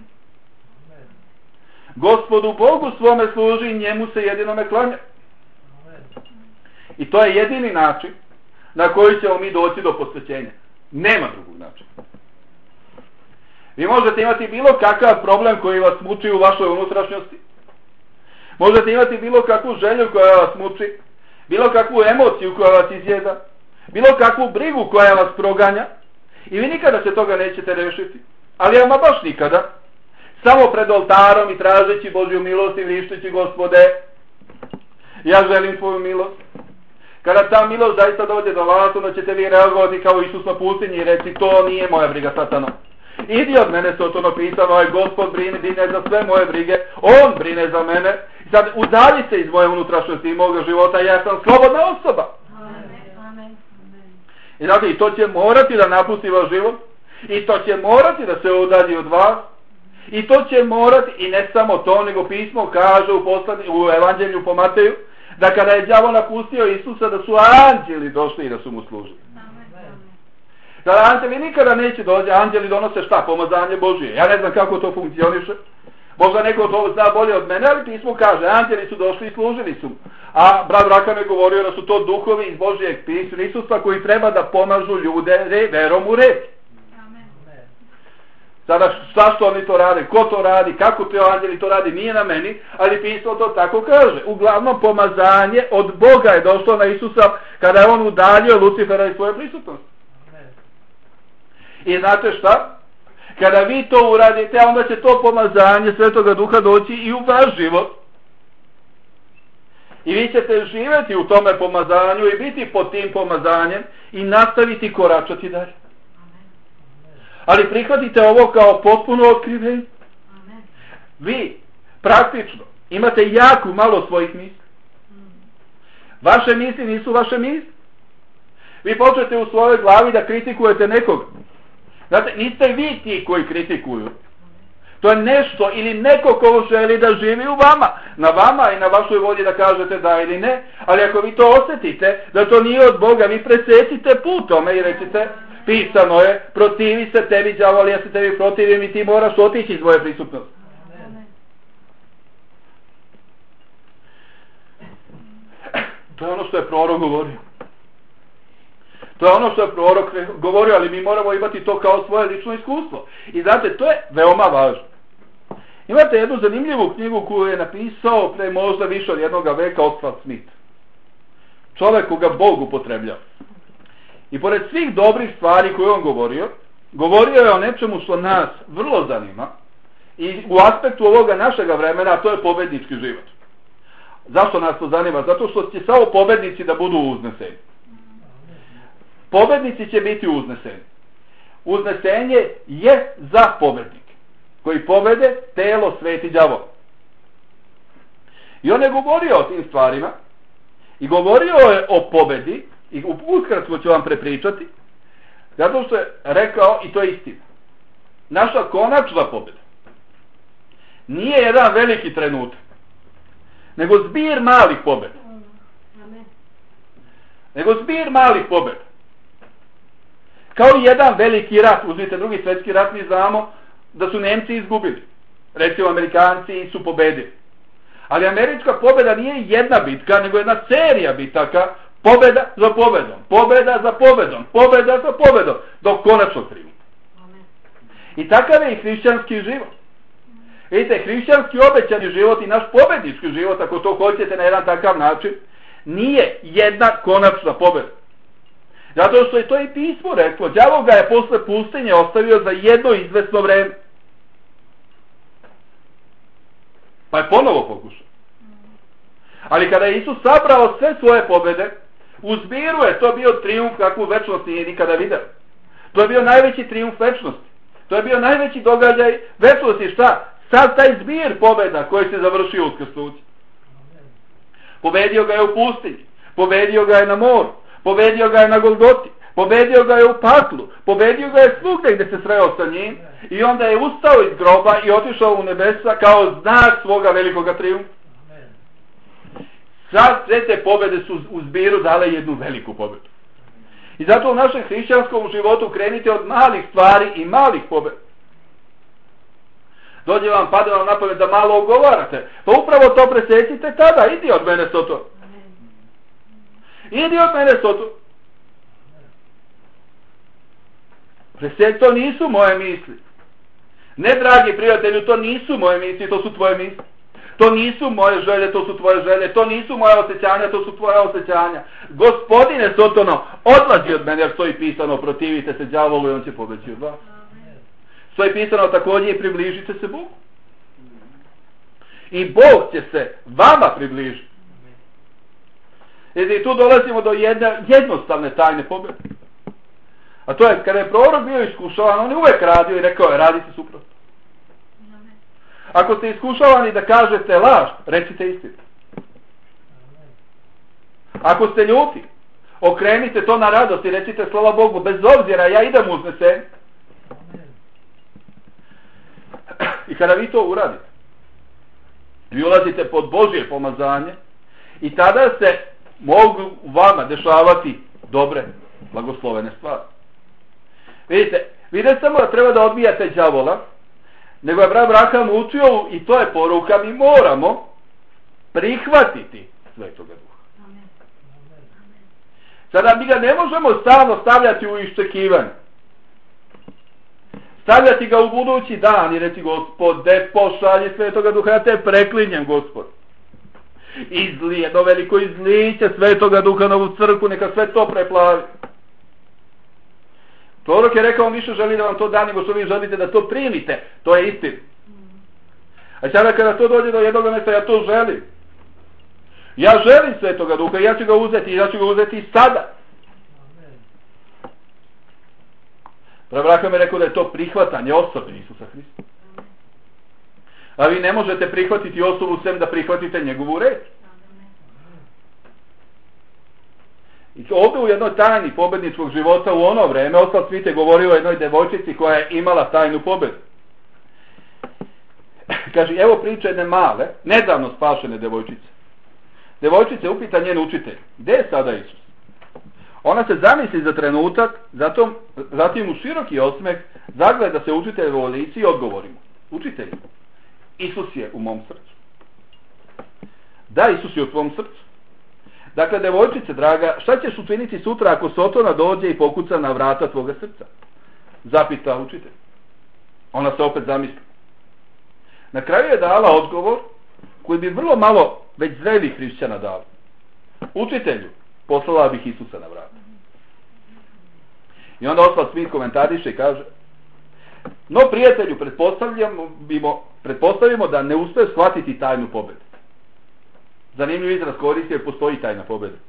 Gospodu Bogu svome služi, njemu se jedinome klanja. I to je jedini način na koji ćemo mi doći do posvećenja. Nema drugog načina. Vi možete imati bilo kakav problem koji vas muči u vašoj unutrašnjosti. Možete imati bilo kakvu želju koja vas muči, bilo kakvu emociju koja vas izjeda, bilo kakvu brigu koja vas proganja i vi nikada se toga nećete rešiti. Ali ama baš nikada. Samo pred oltarom i tražeći Božju milost i vrišteći, Gospode, ja želim tvoju milost. Kada ta milost zaista dođe do vas, onda ćete vi reagovati kao Isus na pustinji i reći, to nije moja briga, Satano. Idi od mene, što to napisano, ovaj Gospod brine, brine za sve moje brige, on brine za mene. Sad udalji se iz moje unutrašnjosti i moga života, ja sam slobodna osoba. Amen. I znači, i to će morati da napusti vaš život, i to će morati da se udalji od vas, i to će morati, i ne samo to, nego pismo kaže u, poslani, u Evanđelju po Mateju, da kada je đavo napustio Isusa, da su anđeli došli i da su mu služili. Kada anđeli nikada neće dođe, anđeli donose šta? Pomazanje Božije. Ja ne znam kako to funkcioniše. Možda neko to zna bolje od mene, ali pismo kaže, anđeli su došli i služili su. A brat Rakan je govorio da su to duhovi iz Božijeg pisma, Isusa koji treba da pomažu ljude verom u red. Sada šta što oni to rade, ko to radi, kako to anđeli to radi, nije na meni, ali pismo to tako kaže. Uglavnom pomazanje od Boga je došlo na Isusa kada je on udaljio Lucifera iz svoje prisutnosti. I znate šta? Kada vi to uradite, onda će to pomazanje Svetoga Duha doći i u vaš život. I vi ćete živjeti u tome pomazanju i biti pod tim pomazanjem i nastaviti koračati dalje. Ali prihvatite ovo kao potpuno otkrivenje. Vi praktično imate jako malo svojih misli. Vaše misli nisu vaše misli. Vi počnete u svojoj glavi da kritikujete nekog. Znate, niste vi ti koji kritikuju. To je nešto ili neko ko želi da živi u vama. Na vama i na vašoj volji da kažete da ili ne. Ali ako vi to osjetite, da to nije od Boga, vi presecite put tome i recite, pisano je, protivi se tebi đavo, ali ja se tebi protivim i ti moraš otići iz moje prisutnosti. To je ono što je prorok govorio. To je ono što je prorok govorio, ali mi moramo imati to kao svoje lično iskustvo. I znate, to je veoma važno. Imate jednu zanimljivu knjigu koju je napisao pre možda više od jednoga veka Oswald Smith. Čovjek koga Bog upotrebljava. I pored svih dobrih stvari koje on govorio, govorio je o nečemu što nas vrlo zanima i u aspektu ovoga našega vremena, a to je pobednički život. Zašto nas to zanima? Zato što će samo pobednici da budu uzneseni. pobednici će biti uzneseni. Uznesenje je za pobednike, koji pobede telo sveti đavol. I on je govorio o tim stvarima, i govorio je o pobedi, i ukratko ću vam prepričati, zato što je rekao, i to je istina, naša konačna pobeda nije jedan veliki trenutak, nego zbir malih pobeda. Nego zbir malih pobeda. Kao jedan veliki rat, uzmite drugi svjetski rat, mi znamo da su Nemci izgubili. Recimo, Amerikanci su pobedili. Ali američka pobeda nije jedna bitka, nego jedna serija bitaka, pobeda za pobedom, pobeda za pobedom, pobeda za pobedom, do konačnog trijumfa. I takav je i hrišćanski život. Vidite, hrišćanski obećani život i naš pobednički život, ako to hoćete na jedan takav način, nije jedna konačna pobeda. Zato što je to i pismo reklo, đavo ga je posle pustinje ostavio za jedno izvesno vreme. Pa je ponovo pokušao. Ali kada je Isus sabrao sve svoje pobede, u zbiru je to bio trijumf kakvu večnost nije nikada vidio. To je bio najveći trijumf večnosti. To je bio najveći događaj večnosti. Šta? Sad taj zbir pobeda koji se završio uskrsnuće. Pobedio ga je u pustinji, pobedio ga je na moru, pobedio ga je na Golgoti, pobedio ga je u paklu, pobedio ga je svugdje gdje se sreo sa njim i onda je ustao iz groba i otišao u nebesa kao znak svoga velikoga trijumfa. Sad sve te pobede su u zbiru dale jednu veliku pobedu. I zato u našem hrišćanskom životu krenite od malih stvari i malih pobeda. Dođe vam, pade vam na pamet da malo ogovarate. Pa upravo to presecite tada. Idi od mene soto. Idi od mene soto. Preseci, to nisu moje misli. Ne, dragi prijatelju, to nisu moje misli, to su tvoje misli. To nisu moje želje, to su tvoje želje. To nisu moje osjećanja, to su tvoje osjećanja. Gospodine Sotono, odlazi od mene, jer stoji pisano, protivite se đavolu i on će pobeći od vas. Stoji pisano također i približite se Bogu. I Bog će se vama približiti. I tu dolazimo do jedne jednostavne tajne pobjede. A to je, kada je prorok bio iskušavan, on je uvek radio i rekao je, radite suprotno. Ako ste iskušavani da kažete laž, recite istinu. Ako ste ljuti, okrenite to na radost i recite slava Bogu, bez obzira, ja idem uznesen. I kada vi to uradite, vi ulazite pod Božje pomazanje i tada se mogu vama dešavati dobre, blagoslovene stvari. Vidite, vi ne samo da treba da odbijate đavola, nego je brat Abraham učio i to je poruka, mi moramo prihvatiti Svetoga Duha. Sada mi ga ne možemo stalno stavljati u iščekivanje. Stavljati ga u budući dan i reći, Gospode, pošalji Svetoga Duha, ja te preklinjem, Gospod. Izli, jedno veliko izliće Svetoga Duha na ovu crkvu, neka sve to preplavi. Prorok je rekao, on više želi da vam to da, nego što vi želite da to primite. To je istina. A sada kada to dođe do jednog mjesta, ja to želim. Ja želim Svetoga Duha i ja ću ga uzeti i ja ću ga uzeti i sada. Abraham je rekao da je to prihvatanje osobe Isusa Hrista. A vi ne možete prihvatiti osobu sem da prihvatite njegovu reč. I ovdje u jednoj tajni pobedničkog života u ono vreme Osvald Svite govorio o jednoj devojčici koja je imala tajnu pobedu. Kaže, evo priča jedne male, nedavno spašene devojčice. Devojčice upita njen učitelj, gdje je sada Isus? Ona se zamisli za trenutak, zatim, zatim u široki osmeh zagleda se učiteljevo lice i odgovori mu. Učitelj, Isus je u mom srcu. Da, Isus je u tvom srcu. Dakle, devojčice, draga, šta ćeš učiniti sutra ako Sotona dođe i pokuca na vrata tvoga srca? Zapita učitelj. Ona se opet zamisli. Na kraju je dala odgovor koji bi vrlo malo već zrelih hrišćana dali. Učitelju, poslala bih Isusa na vrata. I onda Osvald Smith komentariše i kaže, no prijatelju, pretpostavljamo, pretpostavimo da ne uspije shvatiti tajnu pobede. Zanimljiv izraz koristi jer postoji tajna pobeda.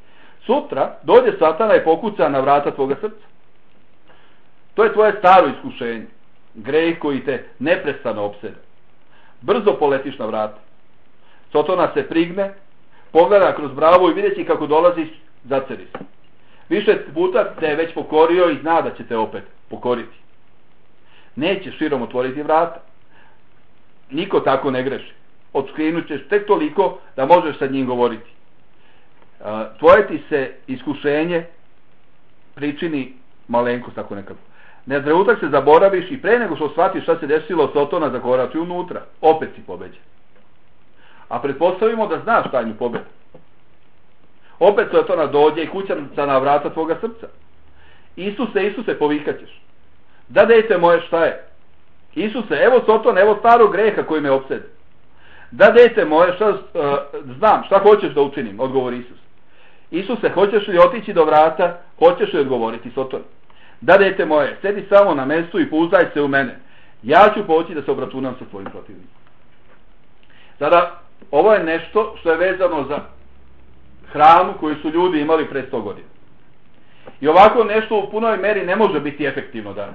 sutra dođe Satana i pokuca na vrata tvoga srca. To je tvoje staro iskušenje. Greh koji te neprestano opsede. Brzo poletiš na vrata. Sotona se prigne, pogleda kroz bravu i vidjeći kako dolaziš, zaceri se. Više puta te je već pokorio i zna da će te opet pokoriti. Neće širom otvoriti vrata. Niko tako ne greši. Odskrinut ćeš tek toliko da možeš sa njim govoriti. Tvoje ti se iskušenje pričini malenkost, tako nekako. Na trenutak se zaboraviš i pre nego što shvatiš šta se desilo, Sotona zakorači unutra. Opet si pobeđen. A pretpostavimo da znaš tajnu pobedu. Opet Sotona dođe i kuća na vrata tvoga srca. Isuse, Isuse, povikat ćeš. Da, dete moje, šta je? Isuse, evo Sotona, evo starog greha koji me opsede. Da, dete moje, šta, uh, znam, šta hoćeš da učinim? Odgovori Isus. Isuse, hoćeš li otići do vrata? Hoćeš li odgovoriti Sotona? Da, dete moje, sedi samo na mestu i pouzdaj se u mene. Ja ću poći da se obračunam sa tvojim protivnikom. Sada, ovo je nešto što je vezano za hranu koju su ljudi imali pre sto godina. I ovako nešto u punoj meri ne može biti efektivno danas.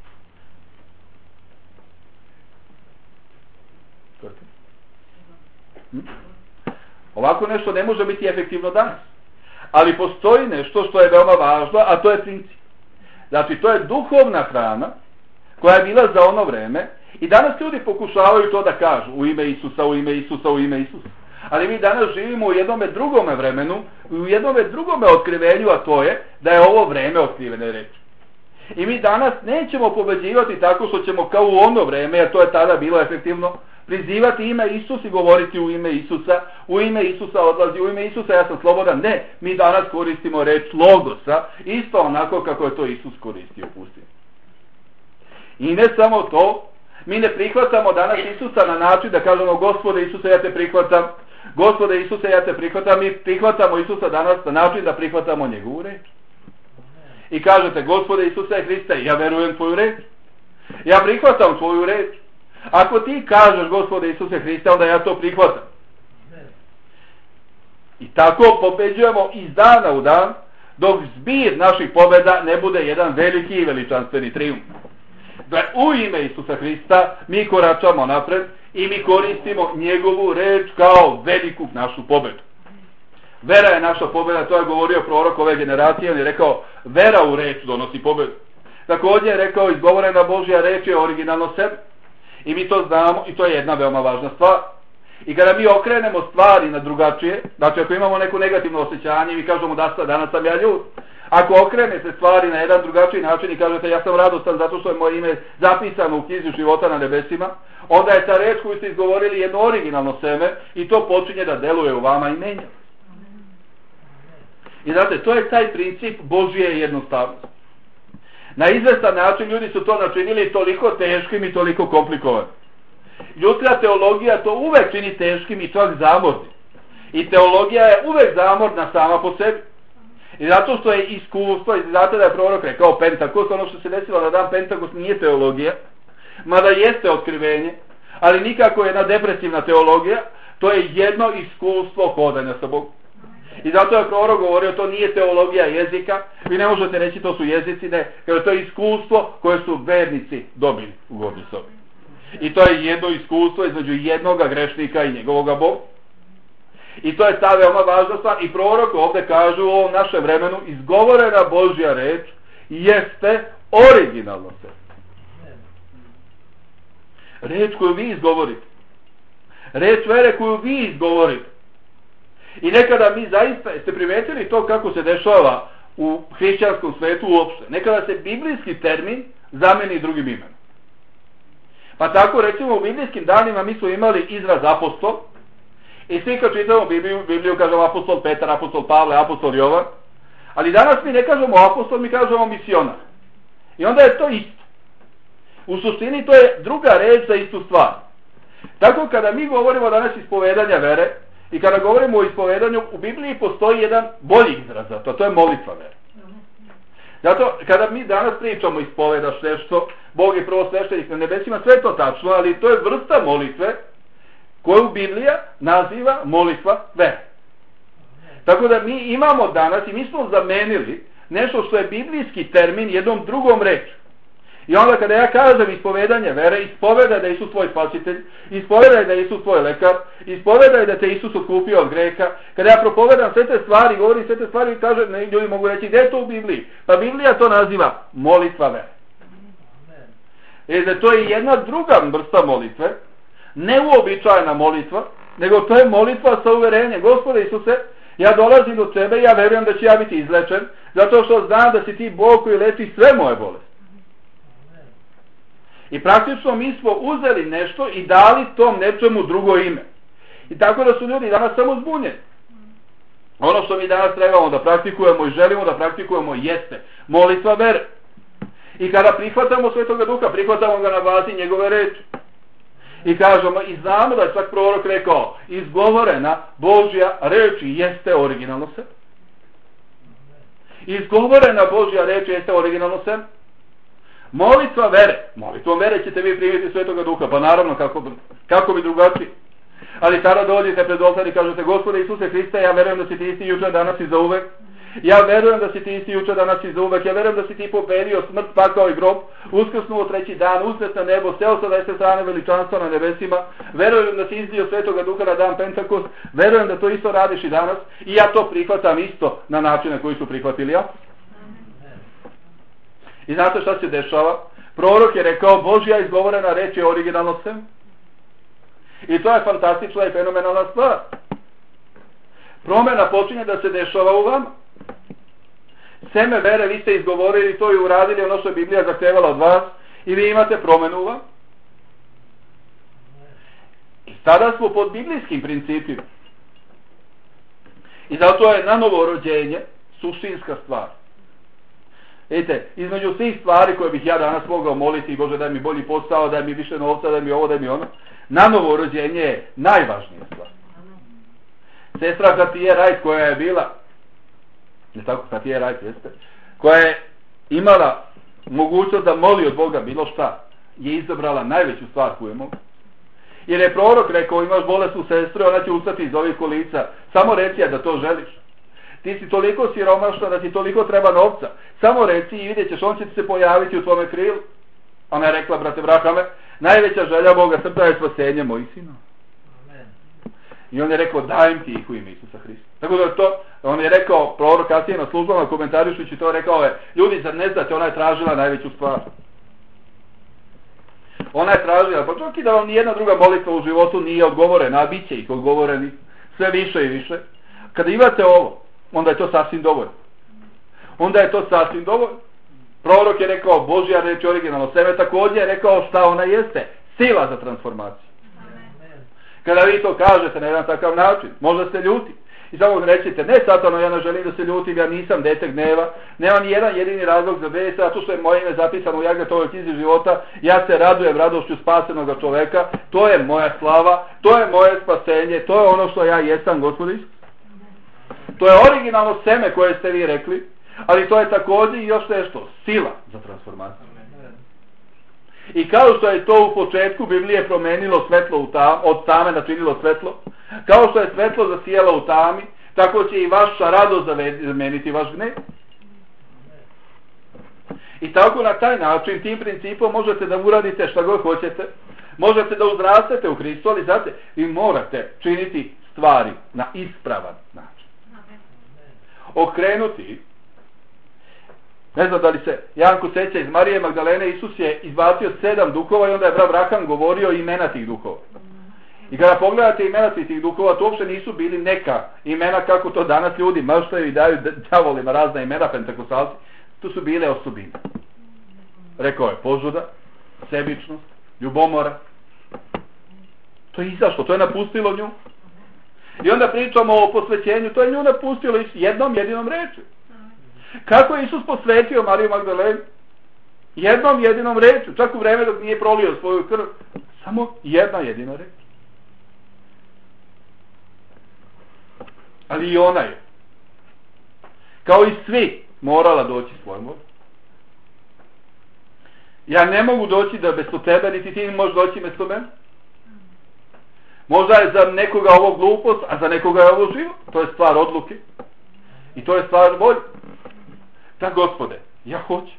Hm? Ovako nešto ne može biti efektivno danas. Ali postoji nešto što je veoma važno, a to je princip. Znači, to je duhovna hrana koja je bila za ono vreme i danas ljudi pokušavaju to da kažu u ime Isusa, u ime Isusa, u ime Isusa. Ali mi danas živimo u jednome drugome vremenu, u jednome drugome otkrivenju, a to je da je ovo vreme otkrivene reči. I mi danas nećemo pobeđivati tako što ćemo kao u ono vreme, jer to je tada bilo efektivno, prizivati ime Isus i govoriti u ime Isusa, u ime Isusa odlazi, u ime Isusa ja sam slobodan. Ne, mi danas koristimo reč logosa, isto onako kako je to Isus koristio u pustini. I ne samo to, mi ne prihvatamo danas Isusa na način da kažemo Gospode Isuse, ja te prihvatam, Gospode Isuse, ja te prihvatam. Mi prihvatamo Isusa danas na način da prihvatamo njegovu reč. I kažete, Gospode Isuse Hriste, ja verujem tvoju reč. Ja prihvatam tvoju reč. Ako ti kažeš, Gospode Isuse Hriste, onda ja to prihvatam. I tako pobeđujemo iz dana u dan, dok zbir naših pobjeda ne bude jedan veliki i veličanstveni trijumf. Da u ime Isusa Hrista mi koračamo napred i mi koristimo njegovu reč kao veliku našu pobjedu. Vera je naša pobjeda, to je govorio prorok ove generacije, on je rekao, vera u reč donosi pobjedu. Također je rekao, izgovorena Božja reč je originalno sebe. I mi to znamo i to je jedna veoma važna stvar. I kada mi okrenemo stvari na drugačije, znači ako imamo neko negativno osjećanje i mi kažemo da danas sam ja ljud, ako okrenete stvari na jedan drugačiji način i kažete ja sam radostan zato što je moje ime zapisano u knjizi života na nebesima, onda je ta reč koju ste izgovorili jedno originalno seme i to počinje da deluje u vama i menja. I znate, to je taj princip Božje jednostavnosti. Na izvestan način ljudi su to načinili toliko teškim i toliko komplikovanim. Ljudska teologija to uvek čini teškim i čak zamornim. I teologija je uvek zamorna sama po sebi. I zato što je iskustvo, i zato da je prorok rekao Pentakost, ono što se desilo na dan Pentakost nije teologija, mada jeste otkrivenje, ali nikako jedna depresivna teologija, to je jedno iskustvo hodanja sa Bogom. I zato je prorok govorio, to nije teologija jezika, vi ne možete reći to su jezici, ne, jer to je iskustvo koje su vernici dobili u gornjoj sobi. I to je jedno iskustvo između jednoga grešnika i njegovoga Boga. I to je ta veoma važna stvar. I prorok ovdje kaže u ovom našem vremenu, izgovorena Božja reč jeste originalno se. Reč koju vi izgovorite. Reč vere koju vi izgovorite. I nekada mi zaista, ste primetili to kako se dešava u hrišćanskom svetu uopšte. Nekada se biblijski termin zameni drugim imenom. Pa tako recimo u biblijskim danima mi smo imali izraz apostol. I svi kad čitamo Bibliju, Bibliju kažemo apostol Petar, apostol Pavle, apostol Jovan. Ali danas mi ne kažemo apostol, mi kažemo misionar. I onda je to isto. U suštini to je druga reč za istu stvar. Tako kada mi govorimo danas ispovedanja vere, i kada govorimo o ispovedanju, u Bibliji postoji jedan bolji izraz za to, to je molitva vere. Zato kada mi danas pričamo ispovedaš nešto, Bog je prvo sveštenik na nebesima, sve to tačno, ali to je vrsta molitve koju Biblija naziva molitva vere. Tako da mi imamo danas i mi smo zamenili nešto što je biblijski termin jednom drugom reči. I onda kada ja kažem ispovedanje vere, ispovedaj da je Isus tvoj spasitelj, ispovedaj da je Isus tvoj lekar, ispovedaj da te Isus otkupio od greha. Kada ja propovedam sve te stvari, govorim sve te stvari i kažem, ne, ljudi mogu reći, gdje je to u Bibliji? Pa Biblija to naziva molitva vere. E da to je jedna druga vrsta molitve, neuobičajena molitva, nego to je molitva sa uverenjem. Gospode Isuse, ja dolazim do tebe i ja verujem da će ja biti izlečen, zato što znam da si ti Bog koji leči sve moje bolesti. I praktično mi smo uzeli nešto i dali tom nečemu drugo ime. I tako da su ljudi danas samo zbunjeni. Ono što mi danas trebamo da praktikujemo i želimo da praktikujemo jeste molitva vere. I kada prihvatamo Svetoga Duha, prihvatamo ga na bazi njegove reči. I kažemo, i znamo da je čak prorok rekao, izgovorena Božja reč jeste originalno se. Izgovorena Božja reč jeste originalno se. Molitva vere. Molitvom vere ćete vi primiti Svetoga Duha. Pa naravno, kako, kako bi drugačiji. Ali tada dođete pred oltar i kažete, Gospode Isuse Hriste, ja verujem da si ti isti jučer, danas i zauvek. Ja verujem da si ti isti jučer, danas i zauvek. Ja verujem da si ti pobedio smrt, pakao i grob, uskrsnuo treći dan, uzlet na nebo, seo sa desne strane veličanstva na nebesima. Verujem da si izlio Svetoga Duha na dan Pentakost. Verujem da to isto radiš i danas. I ja to prihvatam isto na način na koji su prihvatili ja. I znate šta se dešava? Prorok je rekao, Božja izgovorena reč je originalno sem. I to je fantastična i fenomenalna stvar. Promjena počinje da se dešava u vama. Seme vere vi ste izgovorili to i uradili ono što je Biblija zahtevala od vas i vi imate promjenu u vam. I tada smo pod biblijskim principima. I zato je nanovo rođenje suštinska stvar. Vidite, između svih stvari koje bih ja danas mogao moliti, Bože daj mi bolji posao, daj mi više novca, daj mi ovo, daj mi ono, nanovo rođenje je najvažnija stvar. Sestra Katije Rajt koja je bila, ne tako Katije Rajt jeste, koja je imala mogućnost da moli od Boga bilo šta, je izabrala najveću stvar koju je mogla. Jer je prorok rekao, imaš bolesnu sestru, ona će ustati iz ovih kolica, samo reci ja da to želiš. Ti si toliko siromašna da ti toliko treba novca. Samo reci i vidjet ćeš, on će se pojaviti u tvome krilu. Ona je rekla, brate Brahame, najveća želja Boga srca je spasenje mojih sina. I on je rekao, dajem ti ih u ime Isusa Hrista. Tako da je to, on je rekao, prorok kasnije na službama komentarišući to, rekao je, ljudi zar ne znate, ona je tražila najveću stvar. Ona je tražila, pa čak i da vam nijedna druga molitva u životu nije odgovorena, a bit će ih odgovoreni sve više i više. Kada imate ovo, onda je to sasvim dovoljno. Onda je to sasvim dovoljno. Prorok je rekao, Božja reč originalno sebe, također je rekao šta ona jeste, sila za transformaciju. Amen. Kada vi to kažete na jedan takav način, možda ste ljuti. I samo rećete, ne Satano, ja ne želim da se ljutim, ja nisam dete gneva, nema ni jedan jedini razlog za bes, zato što je moje ime zapisano u Jagnetovoj knjizi života, ja se radujem radošću spasenog čoveka, to je moja slava, to je moje spasenje, to je ono što ja jesam, Gospodi. To je originalno seme koje ste vi rekli, ali to je također i još nešto, sila za transformaciju. I kao što je to u početku Biblije promenilo svetlo u tam, od tame načinilo svetlo, kao što je svetlo zasijalo u tami, tako će i vaša radost zameniti vaš gnev. I tako na taj način, tim principom možete da uradite šta god hoćete, možete da uzrastete u Hristu, ali znate, vi morate činiti stvari na ispravan način. Okrenuti, ne znam da li se Janko seća iz Marije Magdalene, Isus je izbacio sedam duhova i onda je Bra Braham govorio imena tih duhova. I kada pogledate imena tih duhova, to uopšte nisu bili neka imena kako to danas ljudi maštaju i daju đavolima razna imena, pentekosalci. To su bile osobine. Rekao je požuda, sebičnost, ljubomora. To je izašlo, to je napustilo nju. I onda pričamo o posvećenju, to je nju napustilo jednom jedinom rečju. Kako je Isus posvetio Mariju Magdalenu? Jednom jedinom rečju, čak u vreme dok nije prolio svoju krv. Samo jedna jedina reč. Ali i ona je, kao i svi, morala doći svojom voljom. Ja ne mogu doći da besto tebe, niti ti možeš doći mesto mene. Možda je za nekoga ovo glupost, a za nekoga je ovo život. To je stvar odluke. I to je stvar volje. Da, Gospode, ja hoću.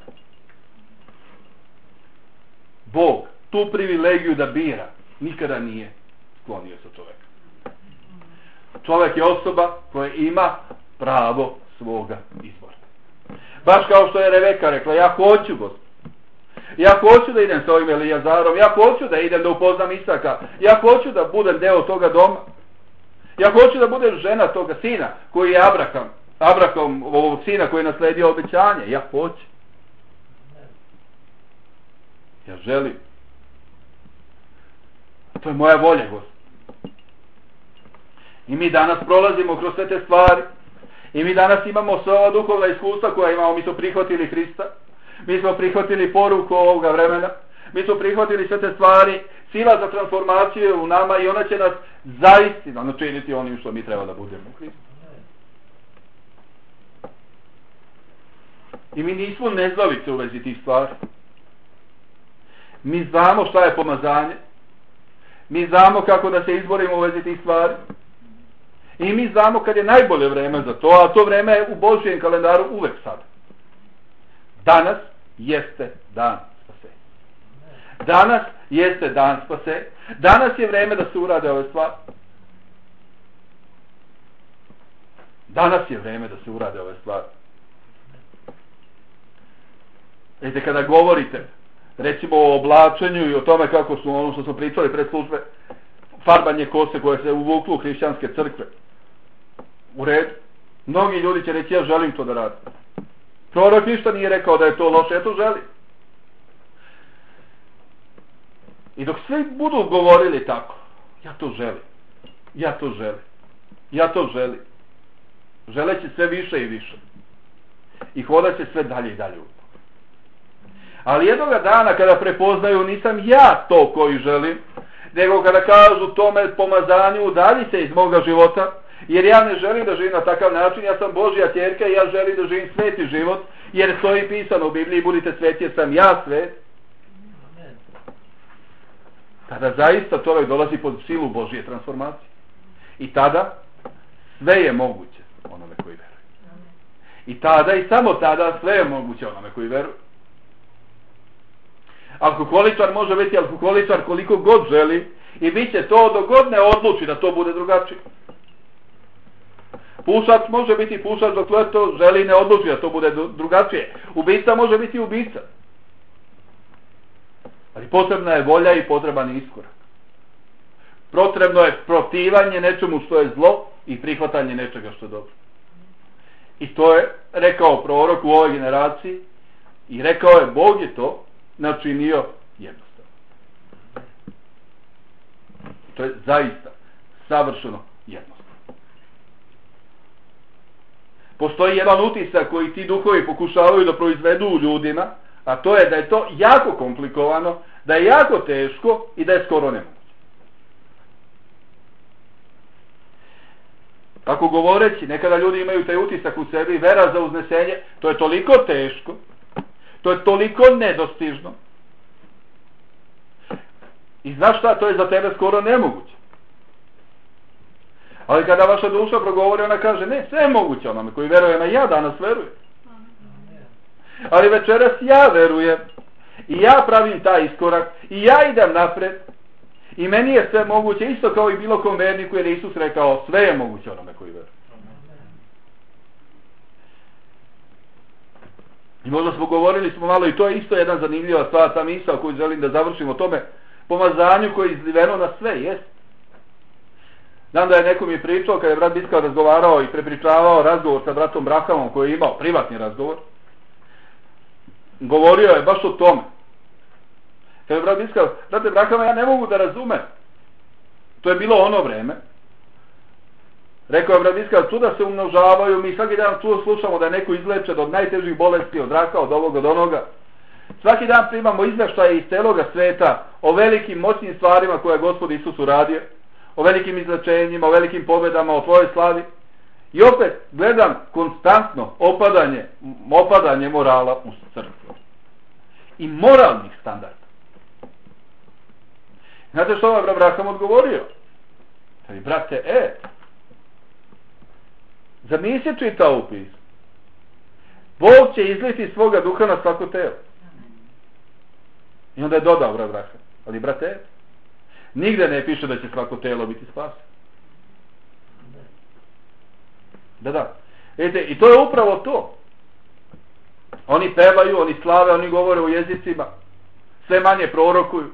Bog tu privilegiju da bira nikada nije sklonio sa čovjeka. Čovjek je osoba koja ima pravo svoga izbora. Baš kao što je Rebeka rekla, ja hoću, Gospod. Ja hoću da idem sa ovim Elijazarom, ja hoću da idem da upoznam Isaka, ja hoću da budem deo toga doma. Ja hoću da budem žena toga sina koji je Abraham, Abraham ovog sina koji je nasledio obećanje. Ja hoću. Ja želim. To je moja volja, Gospod. I mi danas prolazimo kroz sve te stvari. I mi danas imamo sva ova duhovna iskustva koja imamo. Mi smo prihvatili Hrista. Mi smo prihvatili poruku ovoga vremena. Mi smo prihvatili sve te stvari. Sila za transformaciju u nama i ona će nas zaistina načiniti onim što mi treba da budemo u Hristu. I mi nismo neznavice u vezi tih stvari. Mi znamo šta je pomazanje. Mi znamo kako da se izborimo u vezi tih stvari. I mi znamo kad je najbolje vreme za to, a to vreme je u Božjem kalendaru uvek sada. Danas jeste dan spasenja. Danas jeste dan spasenja. Danas je vreme da se urade ove stvari. Danas je vreme da se urade ove stvari. Vidite, kada govorite recimo o oblačenju i o tome kako su ono što smo pričali pred službe, farbanje kose koje se uvuklo u hrišćanske crkve, u redu, mnogi ljudi će reći ja želim to da radim. Prorok ništa nije rekao da je to loše, ja to želim. I dok svi budu govorili tako, ja to želim, ja to želim, ja to želim, želeći sve više i više i hodat će sve dalje i dalje u to. Ali jednoga dana kada prepoznaju nisam ja to koji želim, nego kada kažu tome pomazanju udalji se iz moga života, jer ja ne želim da živim na takav način, ja sam Božja ćerka i ja želim da živim sveti život, jer stoji pisano u Bibliji budite sveti jer sam ja svet. Tada zaista čovjek dolazi pod silu Božje transformacije. I tada sve je moguće onome koji veruje. I tada i samo tada sve je moguće onome koji veruje. Alkoholičar može biti alkoholičar koliko god želi i bit će to dok god ne odluči da to bude drugačije. Pušač može biti pušač dok to želi i ne odluči da to bude drugačije. Ubica može biti ubica. Ali potrebna je volja i potreban je iskorak. Potrebno je protivanje nečemu što je zlo i prihvatanje nečega što je dobro. I to je rekao prorok u ovoj generaciji i rekao je Bog je to načinio jednostavno. To je zaista savršeno jednostavno. Postoji jedan utisak koji ti duhovi pokušavaju da proizvedu u ljudima, a to je da je to jako komplikovano, da je jako teško i da je skoro nemoguće. Tako govoreći, nekada ljudi imaju taj utisak u sebi, vera za uznesenje, to je toliko teško, to je toliko nedostižno. I znaš šta, to je za tebe skoro nemoguće. Ali kada vaša duša progovori, ona kaže, ne, sve je moguće onome koji veruje, a ja danas verujem. Ali večeras ja verujem i ja pravim taj iskorak i ja idem napred i meni je sve moguće, isto kao i bilo kom verniku, jer Isus rekao, sve je moguće onome koji veruje. I možda smo govorili smo malo i to je isto jedan zanimljiva stvar, ta misao koju želim da završim o tome pomazanju koje je izliveno na sve, jest. Znam da je neko mi pričao, kada je brat Biskal razgovarao i prepričavao razgovor sa bratom Brahamom koji je imao privatni razgovor, govorio je baš o tome. Kada je brat Biskal, brate Brahama, ja ne mogu da razumem. To je bilo ono vreme. Rekao je brat Biskal, čuda se umnožavaju, mi svaki dan tu slušamo da je neko izlečen od najtežih bolesti, od raka, od ovoga, od onoga. Svaki dan primamo izveštaje iz celoga sveta o velikim moćnim stvarima koje je Gospod Isus uradio, o velikim izlečenjima, o velikim pobedama, o tvojoj slavi. I opet gledam konstantno opadanje, opadanje morala u crkvi. I moralnih standarda. Znate što ovaj Abraham odgovorio? Kaže, brate, e, Zar nisi čitao u pismu? Bog će izliti svoga duha na svako telo. I onda je dodao, brat Braha. Ali, brate, nigde ne piše da će svako telo biti spaseno. Da, da. Vidite, i to je upravo to. Oni pevaju, oni slave, oni govore u jezicima. Sve manje prorokuju.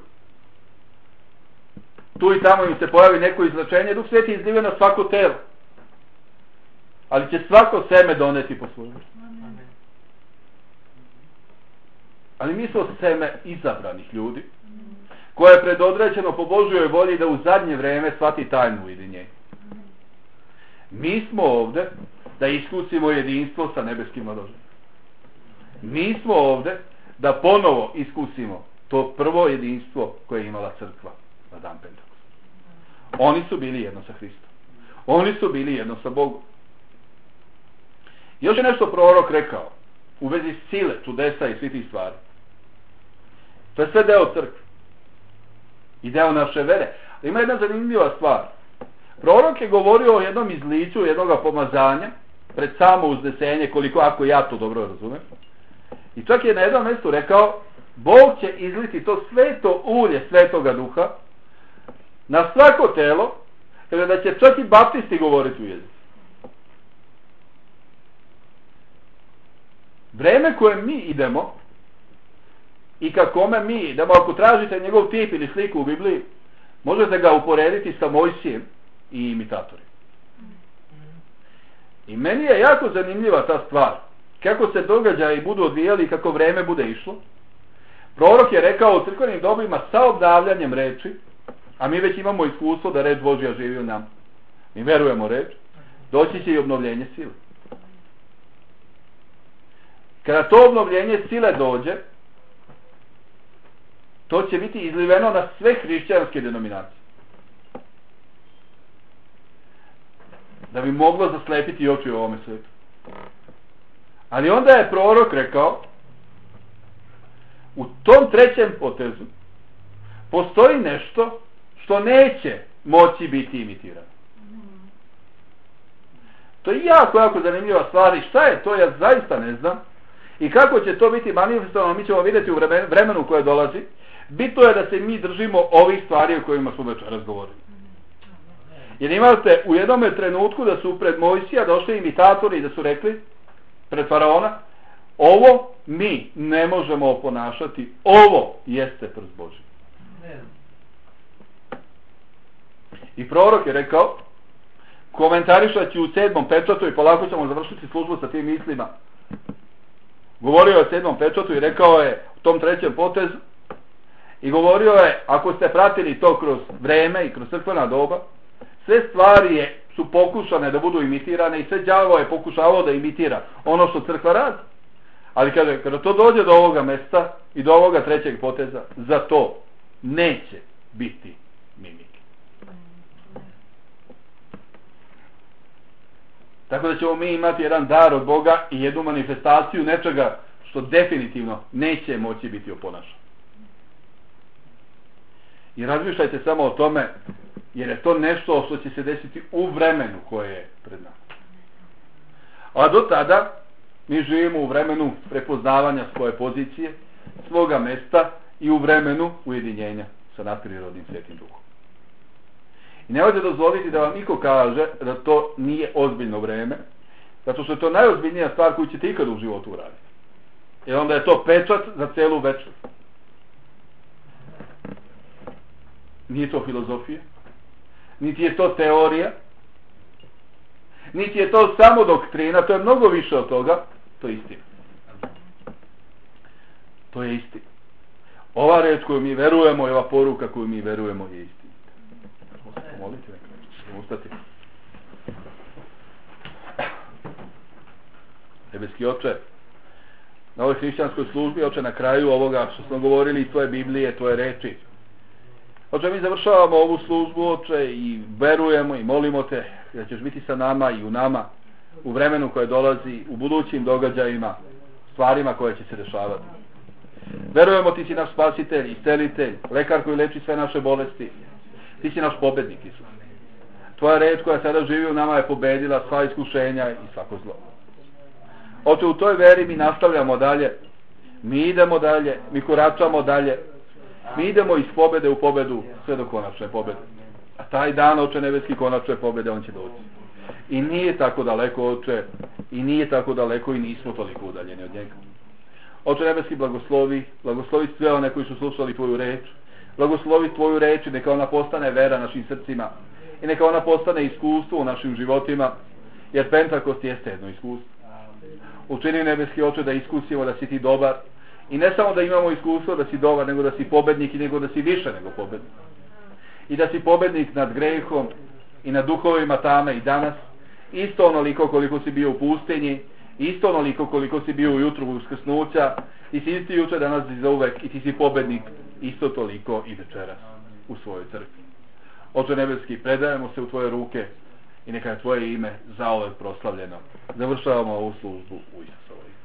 Tu i tamo im se pojavi neko izračenje, Duh Sveti izliva na svako telo. Ali će svako seme doneti po svoju vrstu. Ali mi smo seme izabranih ljudi, koje je predodređeno po Božjoj volji da u zadnje vreme shvati tajnu ujedinjenja. Mi smo ovde da iskusimo jedinstvo sa nebeskim mladoženjem. Mi smo ovde da ponovo iskusimo to prvo jedinstvo koje je imala crkva na dan Pentekosta. Oni su bili jedno sa Hristom. Oni su bili jedno sa Bogom. Još je nešto prorok rekao u vezi sile, čudesa i svih tih stvari. To je sve deo crkve i deo naše vere. Ima jedna zanimljiva stvar. Prorok je govorio o jednom izliću, jednog pomazanja pred samo uznesenje, koliko ako ja to dobro razumem. I čak je na jednom mjestu rekao, Bog će izliti to sveto ulje svetoga duha na svako telo, da će čak i baptisti govoriti u jeziku. Vreme koje mi idemo i ka kome mi idemo, ako tražite njegov tip ili sliku u Bibliji, možete ga uporediti sa Mojsijem i imitatorima. I meni je jako zanimljiva ta stvar. Kako se događaji budu odvijali i kako vreme bude išlo. Prorok je rekao u crkvenim dobima sa obnavljanjem reči, a mi već imamo iskustvo da reč Božja živi u nam. Mi verujemo reč, doći će i obnovljenje sile. Kada to obnovljenje sile dođe, to će biti izliveno na sve hrišćanske denominacije. Da bi moglo zaslepiti oči u ovome svijetu. Ali onda je prorok rekao, u tom trećem potezu postoji nešto što neće moći biti imitirano. To je jako, jako zanimljiva stvar i šta je to, ja zaista ne znam. I kako će to biti manifestovano, mi ćemo vidjeti u vremenu koje dolazi. Bitno je da se mi držimo ovih stvari o kojima smo već razgovorili. Jer imate u jednom trenutku da su pred Mojsija došli imitatori i da su rekli pred faraona, ovo mi ne možemo oponašati, ovo jeste prst Božji. I prorok je rekao, komentarišaći u sedmom pečatu, i polako ćemo završiti službu sa tim mislima, govorio je o sedmom pečatu i rekao je u tom trećem potezu, i govorio je, ako ste pratili to kroz vreme i kroz crkvena doba, sve stvari je, su pokušane da budu imitirane i sve đavo je pokušavao da imitira ono što crkva radi. Ali kada, kada to dođe do ovoga mesta i do ovoga trećeg poteza, za to neće biti mimike. Tako da ćemo mi imati jedan dar od Boga i jednu manifestaciju nečega što definitivno neće moći biti oponašano. I razmišljajte samo o tome, jer je to nešto što će se desiti u vremenu koje je pred nama. A do tada mi živimo u vremenu prepoznavanja svoje pozicije, svoga mesta i u vremenu ujedinjenja sa nadprirodnim Svetim Duhom. I nemojte dozvoliti da vam niko kaže da to nije ozbiljno vreme, zato što je to najozbiljnija stvar koju ćete ikad u životu uraditi. Jer onda je to pečat za celu večnost. Nije to filozofija, niti je to teorija, niti je to samo doktrina, to je mnogo više od toga, to je istina. To je istina. Ova reč koju mi verujemo i ova poruka koju mi verujemo je istina. Molite nekako, ustati. Nebeski Oče, na ovoj hrišćanskoj službi, Oče, na kraju ovoga što smo govorili, tvoje Biblije, tvoje reči, Oče, mi završavamo ovu službu, Oče, i verujemo i molimo te da ćeš biti sa nama i u nama u vremenu koje dolazi, u budućim događajima, stvarima koje će se dešavati. Verujemo, ti si naš spasitelj, iscelitelj, lekar koji leči sve naše bolesti. Ti si naš pobednik, Isus. Tvoja reč koja sada živi u nama je pobedila sva iskušenja i svako zlo. Oče, u toj veri mi nastavljamo dalje, mi idemo dalje, mi koračamo dalje, mi idemo iz pobede u pobedu sve do konačne pobede. A taj dan, Oče nebeski, konačne pobede, on će doći. I nije tako daleko, Oče, i nije tako daleko i nismo toliko udaljeni od njega. Oče nebeski, blagoslovi, blagoslovi sve one koji su slušali tvoju reč, blagoslovi tvoju reč i neka ona postane vera našim srcima i neka ona postane iskustvo u našim životima, jer Pentakost jeste jedno iskustvo. Učini nebeski, Oče, da iskusimo da si ti dobar i ne samo da imamo iskustvo da si dobar, nego da si pobednik i nego da si više nego pobednik. I da si pobednik nad grehom i nad duhovima tame i danas, isto onoliko koliko si bio u pustinji, isto onoliko koliko si bio u jutru uskrsnuća, ti si isti juče, danas i zauvek i ti si pobednik isto toliko i večeras u svojoj crkvi. Oče nebeski, predajemo se u tvoje ruke i neka je tvoje ime zauvek proslavljeno. Završavamo ovu službu u Isusovoj.